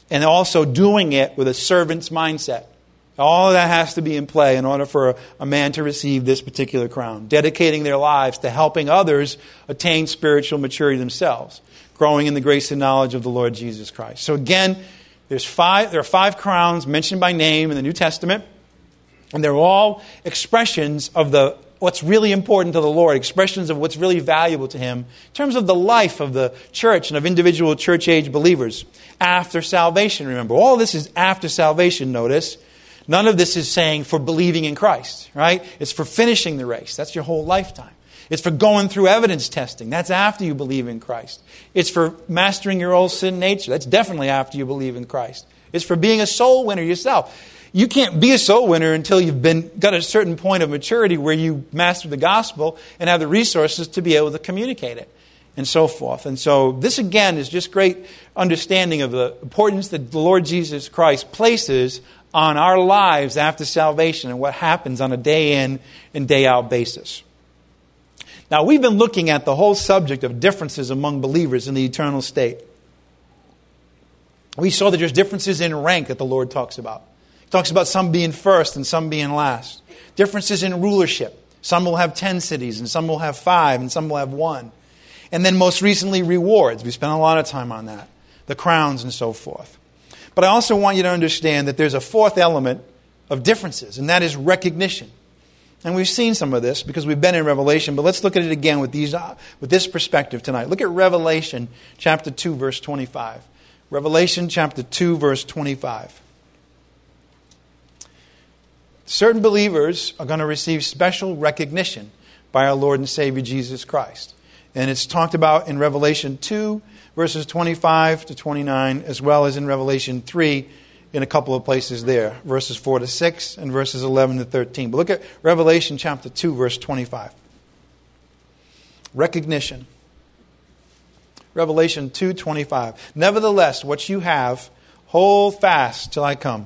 and also doing it with a servant's mindset. All of that has to be in play in order for a man to receive this particular crown. Dedicating their lives to helping others attain spiritual maturity themselves, growing in the grace and knowledge of the Lord Jesus Christ. So again, there are 5 crowns mentioned by name in the New Testament, and they're all expressions of what's really important to the Lord, expressions of what's really valuable to Him in terms of the life of the church and of individual church-age believers after salvation. Remember, all this is after salvation, notice. None of this is saying for believing in Christ, right? It's for finishing the race. That's your whole lifetime. It's for going through evidence testing. That's after you believe in Christ. It's for mastering your old sin nature. That's definitely after you believe in Christ. It's for being a soul winner yourself. You can't be a soul winner until you've got a certain point of maturity where you master the gospel and have the resources to be able to communicate it, and so forth. And so this, again, is just great understanding of the importance that the Lord Jesus Christ places on our lives after salvation and what happens on a day in and day out basis. Now, we've been looking at the whole subject of differences among believers in the eternal state. We saw that there's differences in rank that the Lord talks about. He talks about some being first and some being last. Differences in rulership. Some will have 10 cities and some will have 5 and some will have 1. And then most recently, rewards. We spent a lot of time on that. The crowns and so forth. But I also want you to understand that there's a 4th element of differences, and that is recognition. And we've seen some of this because we've been in Revelation, but let's look at it again with this perspective tonight. Look at Revelation chapter 2, verse 25. Revelation chapter 2, verse 25. Certain believers are going to receive special recognition by our Lord and Savior Jesus Christ. And it's talked about in Revelation 2, verses 25 to 29, as well as in Revelation 3 in a couple of places there, verses 4 to 6 and verses 11 to 13. But look at Revelation chapter 2, verse 25. Recognition. Revelation 2:25. Nevertheless, what you have, hold fast till I come.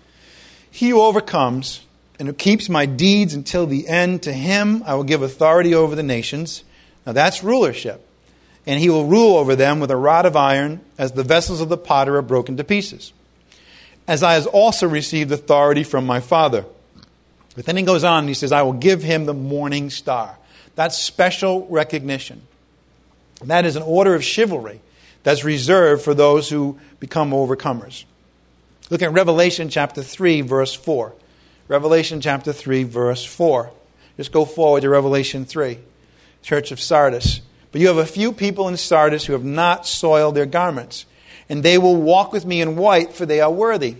He who overcomes and who keeps my deeds until the end, to him I will give authority over the nations. Now that's rulership. And he will rule over them with a rod of iron, as the vessels of the potter are broken to pieces. As I has also received authority from my Father. But then he goes on and he says, I will give him the morning star. That's special recognition. That is an order of chivalry that's reserved for those who become overcomers. Look at Revelation chapter 3, verse 4. Revelation chapter 3, verse 4. Just go forward to Revelation 3. Church of Sardis. But you have a few people in Sardis who have not soiled their garments, and they will walk with me in white, for they are worthy.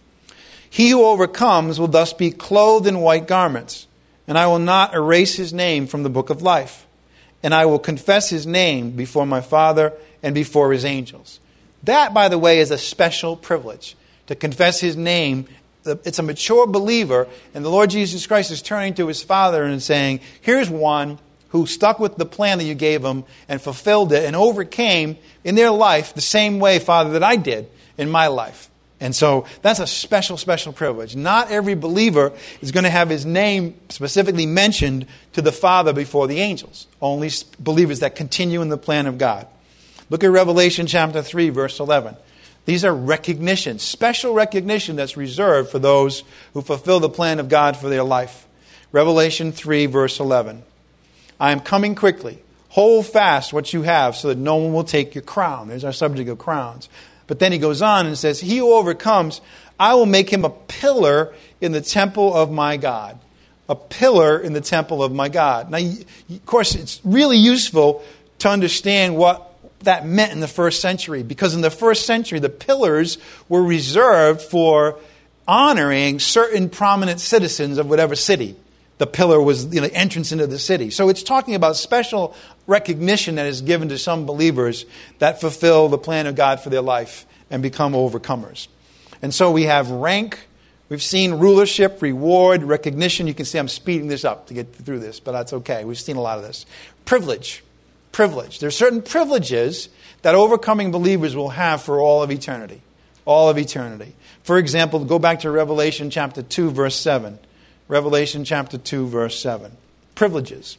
He who overcomes will thus be clothed in white garments, and I will not erase his name from the book of life. And I will confess his name before my Father and before his angels. That, by the way, is a special privilege, to confess his name. It's a mature believer, and the Lord Jesus Christ is turning to his Father and saying, here's one who stuck with the plan that you gave him and fulfilled it and overcame in their life the same way, Father, that I did in my life. And so that's a special, special privilege. Not every believer is going to have his name specifically mentioned to the Father before the angels. Only believers that continue in the plan of God. Look at Revelation chapter 3, verse 11. These are recognition, special recognition that's reserved for those who fulfill the plan of God for their life. Revelation 3, verse 11. I am coming quickly. Hold fast what you have so that no one will take your crown. There's our subject of crowns. But then he goes on and says, he who overcomes, I will make him a pillar in the temple of my God. A pillar in the temple of my God. Now, of course, it's really useful to understand what that meant in the first century. Because in the first century, the pillars were reserved for honoring certain prominent citizens of whatever city. The pillar was the entrance into the city. So it's talking about special recognition that is given to some believers that fulfill the plan of God for their life and become overcomers. And so we have rank, we've seen rulership, reward, recognition. You can see I'm speeding this up to get through this, but that's okay. We've seen a lot of this. Privilege. There are certain privileges that overcoming believers will have for all of eternity. All of eternity. For example, go back to Revelation chapter 2, verse 7. Revelation chapter 2, verse 7. Privileges.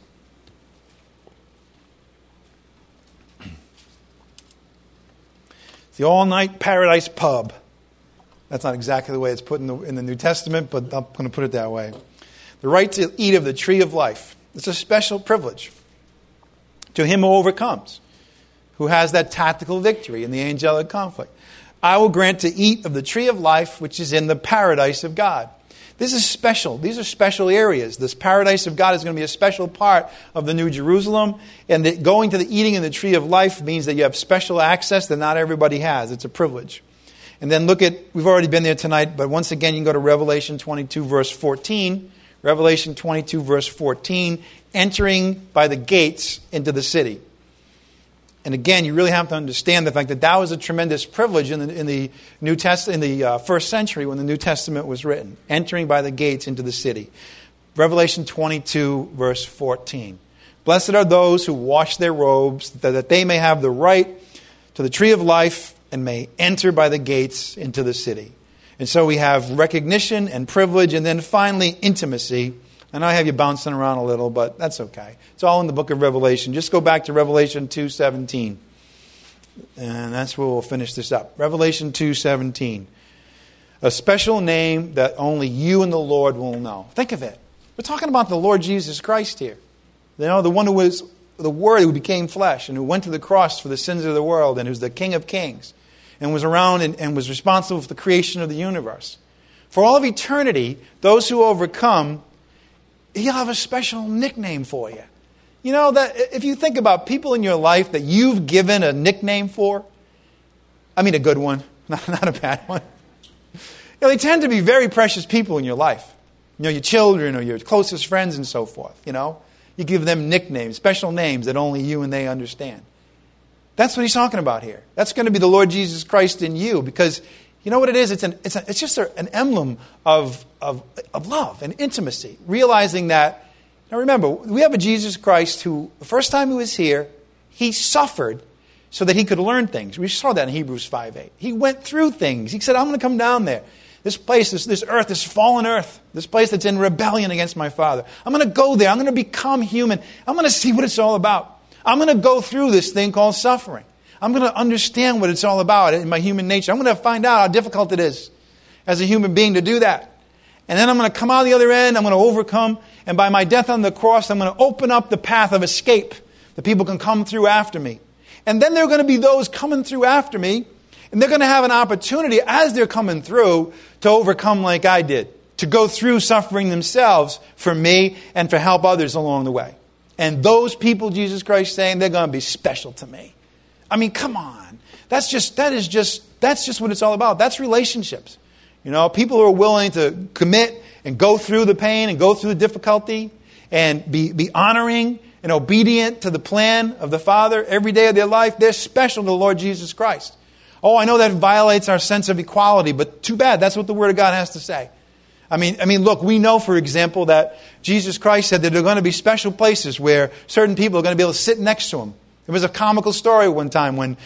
It's the all-night paradise pub. That's not exactly the way it's put in the New Testament, but I'm going to put it that way. The right to eat of the tree of life. It's a special privilege to him who overcomes, who has that tactical victory in the angelic conflict. I will grant to eat of the tree of life, which is in the paradise of God. This is special. These are special areas. This paradise of God is going to be a special part of the New Jerusalem. And that going to the eating of the tree of life means that you have special access that not everybody has. It's a privilege. And then we've already been there tonight, but once again you can go to Revelation 22 verse 14. Revelation 22 verse 14, entering by the gates into the city. And again, you really have to understand the fact that that was a tremendous privilege in the New Testament, in the first century when the New Testament was written. Entering by the gates into the city. Revelation 22 verse 14. Blessed are those who wash their robes, that they may have the right to the tree of life and may enter by the gates into the city. And so we have recognition and privilege, and then finally intimacy. And I have you bouncing around a little, but that's okay. It's all in the book of Revelation. Just go back to Revelation 2:17. And that's where we'll finish this up. Revelation 2:17. A special name that only you and the Lord will know. Think of it. We're talking about the Lord Jesus Christ here. You know, the one who was the Word who became flesh and who went to the cross for the sins of the world and who's the King of Kings and was around and was responsible for the creation of the universe. For all of eternity, those who overcome, he'll have a special nickname for you. You know, that if you think about people in your life that you've given a nickname for, I mean a good one, not a bad one. You know, they tend to be very precious people in your life. You know, your children or your closest friends and so forth, you know. You give them nicknames, special names that only you and they understand. That's what he's talking about here. That's going to be the Lord Jesus Christ in you, because you know what it is? It's just an emblem of love and intimacy. Realizing that, now remember, we have a Jesus Christ who, the first time he was here, he suffered so that he could learn things. We saw that in Hebrews 5:8. He went through things. He said, I'm going to come down there. This place, this earth, this fallen earth, this place that's in rebellion against my Father. I'm going to go there. I'm going to become human. I'm going to see what it's all about. I'm going to go through this thing called suffering. I'm going to understand what it's all about in my human nature. I'm going to find out how difficult it is as a human being to do that. And then I'm going to come out the other end. I'm going to overcome. And by my death on the cross, I'm going to open up the path of escape that people can come through after me. And then there are going to be those coming through after me. And they're going to have an opportunity as they're coming through to overcome like I did. To go through suffering themselves for me and to help others along the way. And those people, Jesus Christ is saying, they're going to be special to me. I mean, come on. That's just what it's all about. That's relationships. You know, people who are willing to commit and go through the pain and go through the difficulty and be honoring and obedient to the plan of the Father every day of their life, they're special to the Lord Jesus Christ. Oh, I know that violates our sense of equality, but too bad. That's what the Word of God has to say. I mean, look, we know, for example, that Jesus Christ said that there are going to be special places where certain people are going to be able to sit next to Him. There was a comical story one time when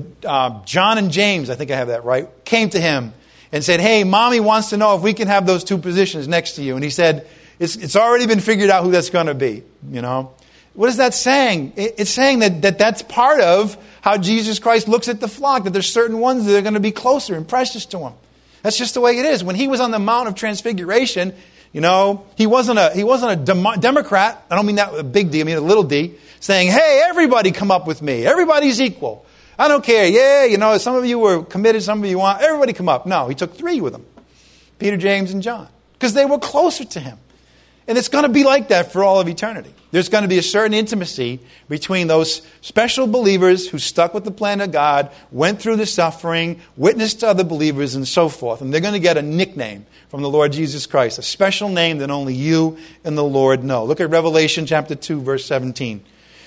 John and James, I think I have that right, came to Him and said, hey, Mommy wants to know if we can have those two positions next to you. And He said, it's already been figured out who that's going to be, you know. What is that saying? It's saying that that's part of how Jesus Christ looks at the flock, that there's certain ones that are going to be closer and precious to Him. That's just the way it is. When He was on the Mount of Transfiguration, you know, He wasn't a Democrat. I don't mean that a big D, I mean a little d, saying, hey, everybody come up with me. Everybody's equal. I don't care. Yeah, you know, some of you were committed, some of you want. Everybody come up. No, He took 3 with Him. Peter, James, and John. Because they were closer to Him. And it's going to be like that for all of eternity. There's going to be a certain intimacy between those special believers who stuck with the plan of God, went through the suffering, witnessed to other believers, and so forth. And they're going to get a nickname from the Lord Jesus Christ, a special name that only you and the Lord know. Look at Revelation chapter 2, verse 17.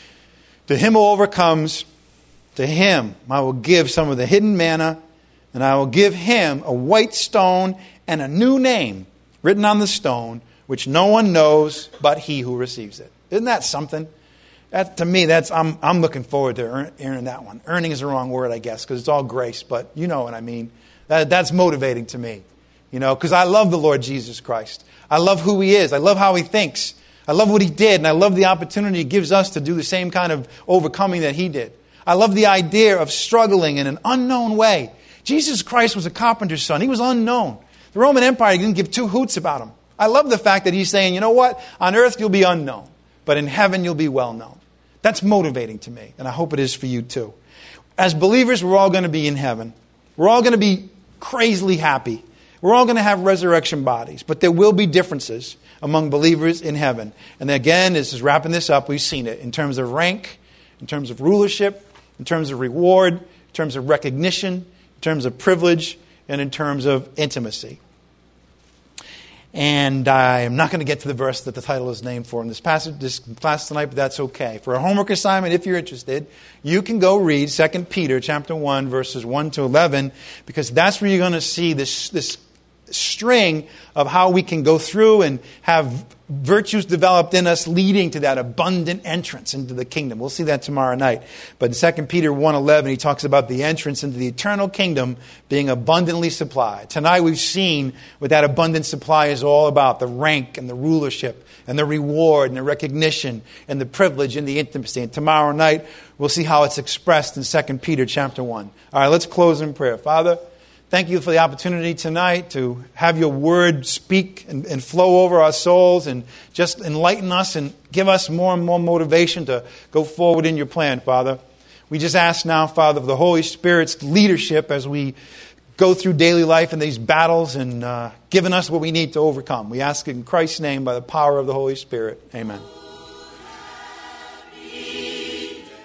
To him who overcomes, to him I will give some of the hidden manna, and I will give him a white stone and a new name written on the stone, which no one knows but he who receives it. Isn't that something? That, to me, I'm looking forward to earning that one. Earning is the wrong word, I guess, because it's all grace, but you know what I mean. That's motivating to me, you know, because I love the Lord Jesus Christ. I love who He is. I love how He thinks. I love what He did, and I love the opportunity He gives us to do the same kind of overcoming that He did. I love the idea of struggling in an unknown way. Jesus Christ was a carpenter's son. He was unknown. The Roman Empire didn't give two hoots about him. I love the fact that he's saying, you know what? On earth you'll be unknown, but in heaven you'll be well known. That's motivating to me, and I hope it is for you too. As believers, we're all going to be in heaven. We're all going to be crazily happy. We're all going to have resurrection bodies, but there will be differences among believers in heaven. And again, this is wrapping this up. We've seen it in terms of rank, in terms of rulership, in terms of reward, in terms of recognition, in terms of privilege, and in terms of intimacy. And I am not going to get to the verse that the title is named for in this passage, this class tonight, but that's okay. For a homework assignment, if you're interested, you can go read 2 Peter chapter 1, verses 1 to 11, because that's where you're going to see this string of how we can go through and have virtues developed in us leading to that abundant entrance into the kingdom. We'll see that tomorrow night. But in 2 Peter 1:11, he talks about the entrance into the eternal kingdom being abundantly supplied. Tonight we've seen what that abundant supply is all about, the rank and the rulership and the reward and the recognition and the privilege and the intimacy. And tomorrow night we'll see how it's expressed in 2 Peter chapter 1. All right, let's close in prayer. Father, thank you for the opportunity tonight to have your word speak and flow over our souls and just enlighten us and give us more and more motivation to go forward in your plan, Father. We just ask now, Father, for the Holy Spirit's leadership as we go through daily life in these battles and giving us what we need to overcome. We ask it in Christ's name by the power of the Holy Spirit. Amen.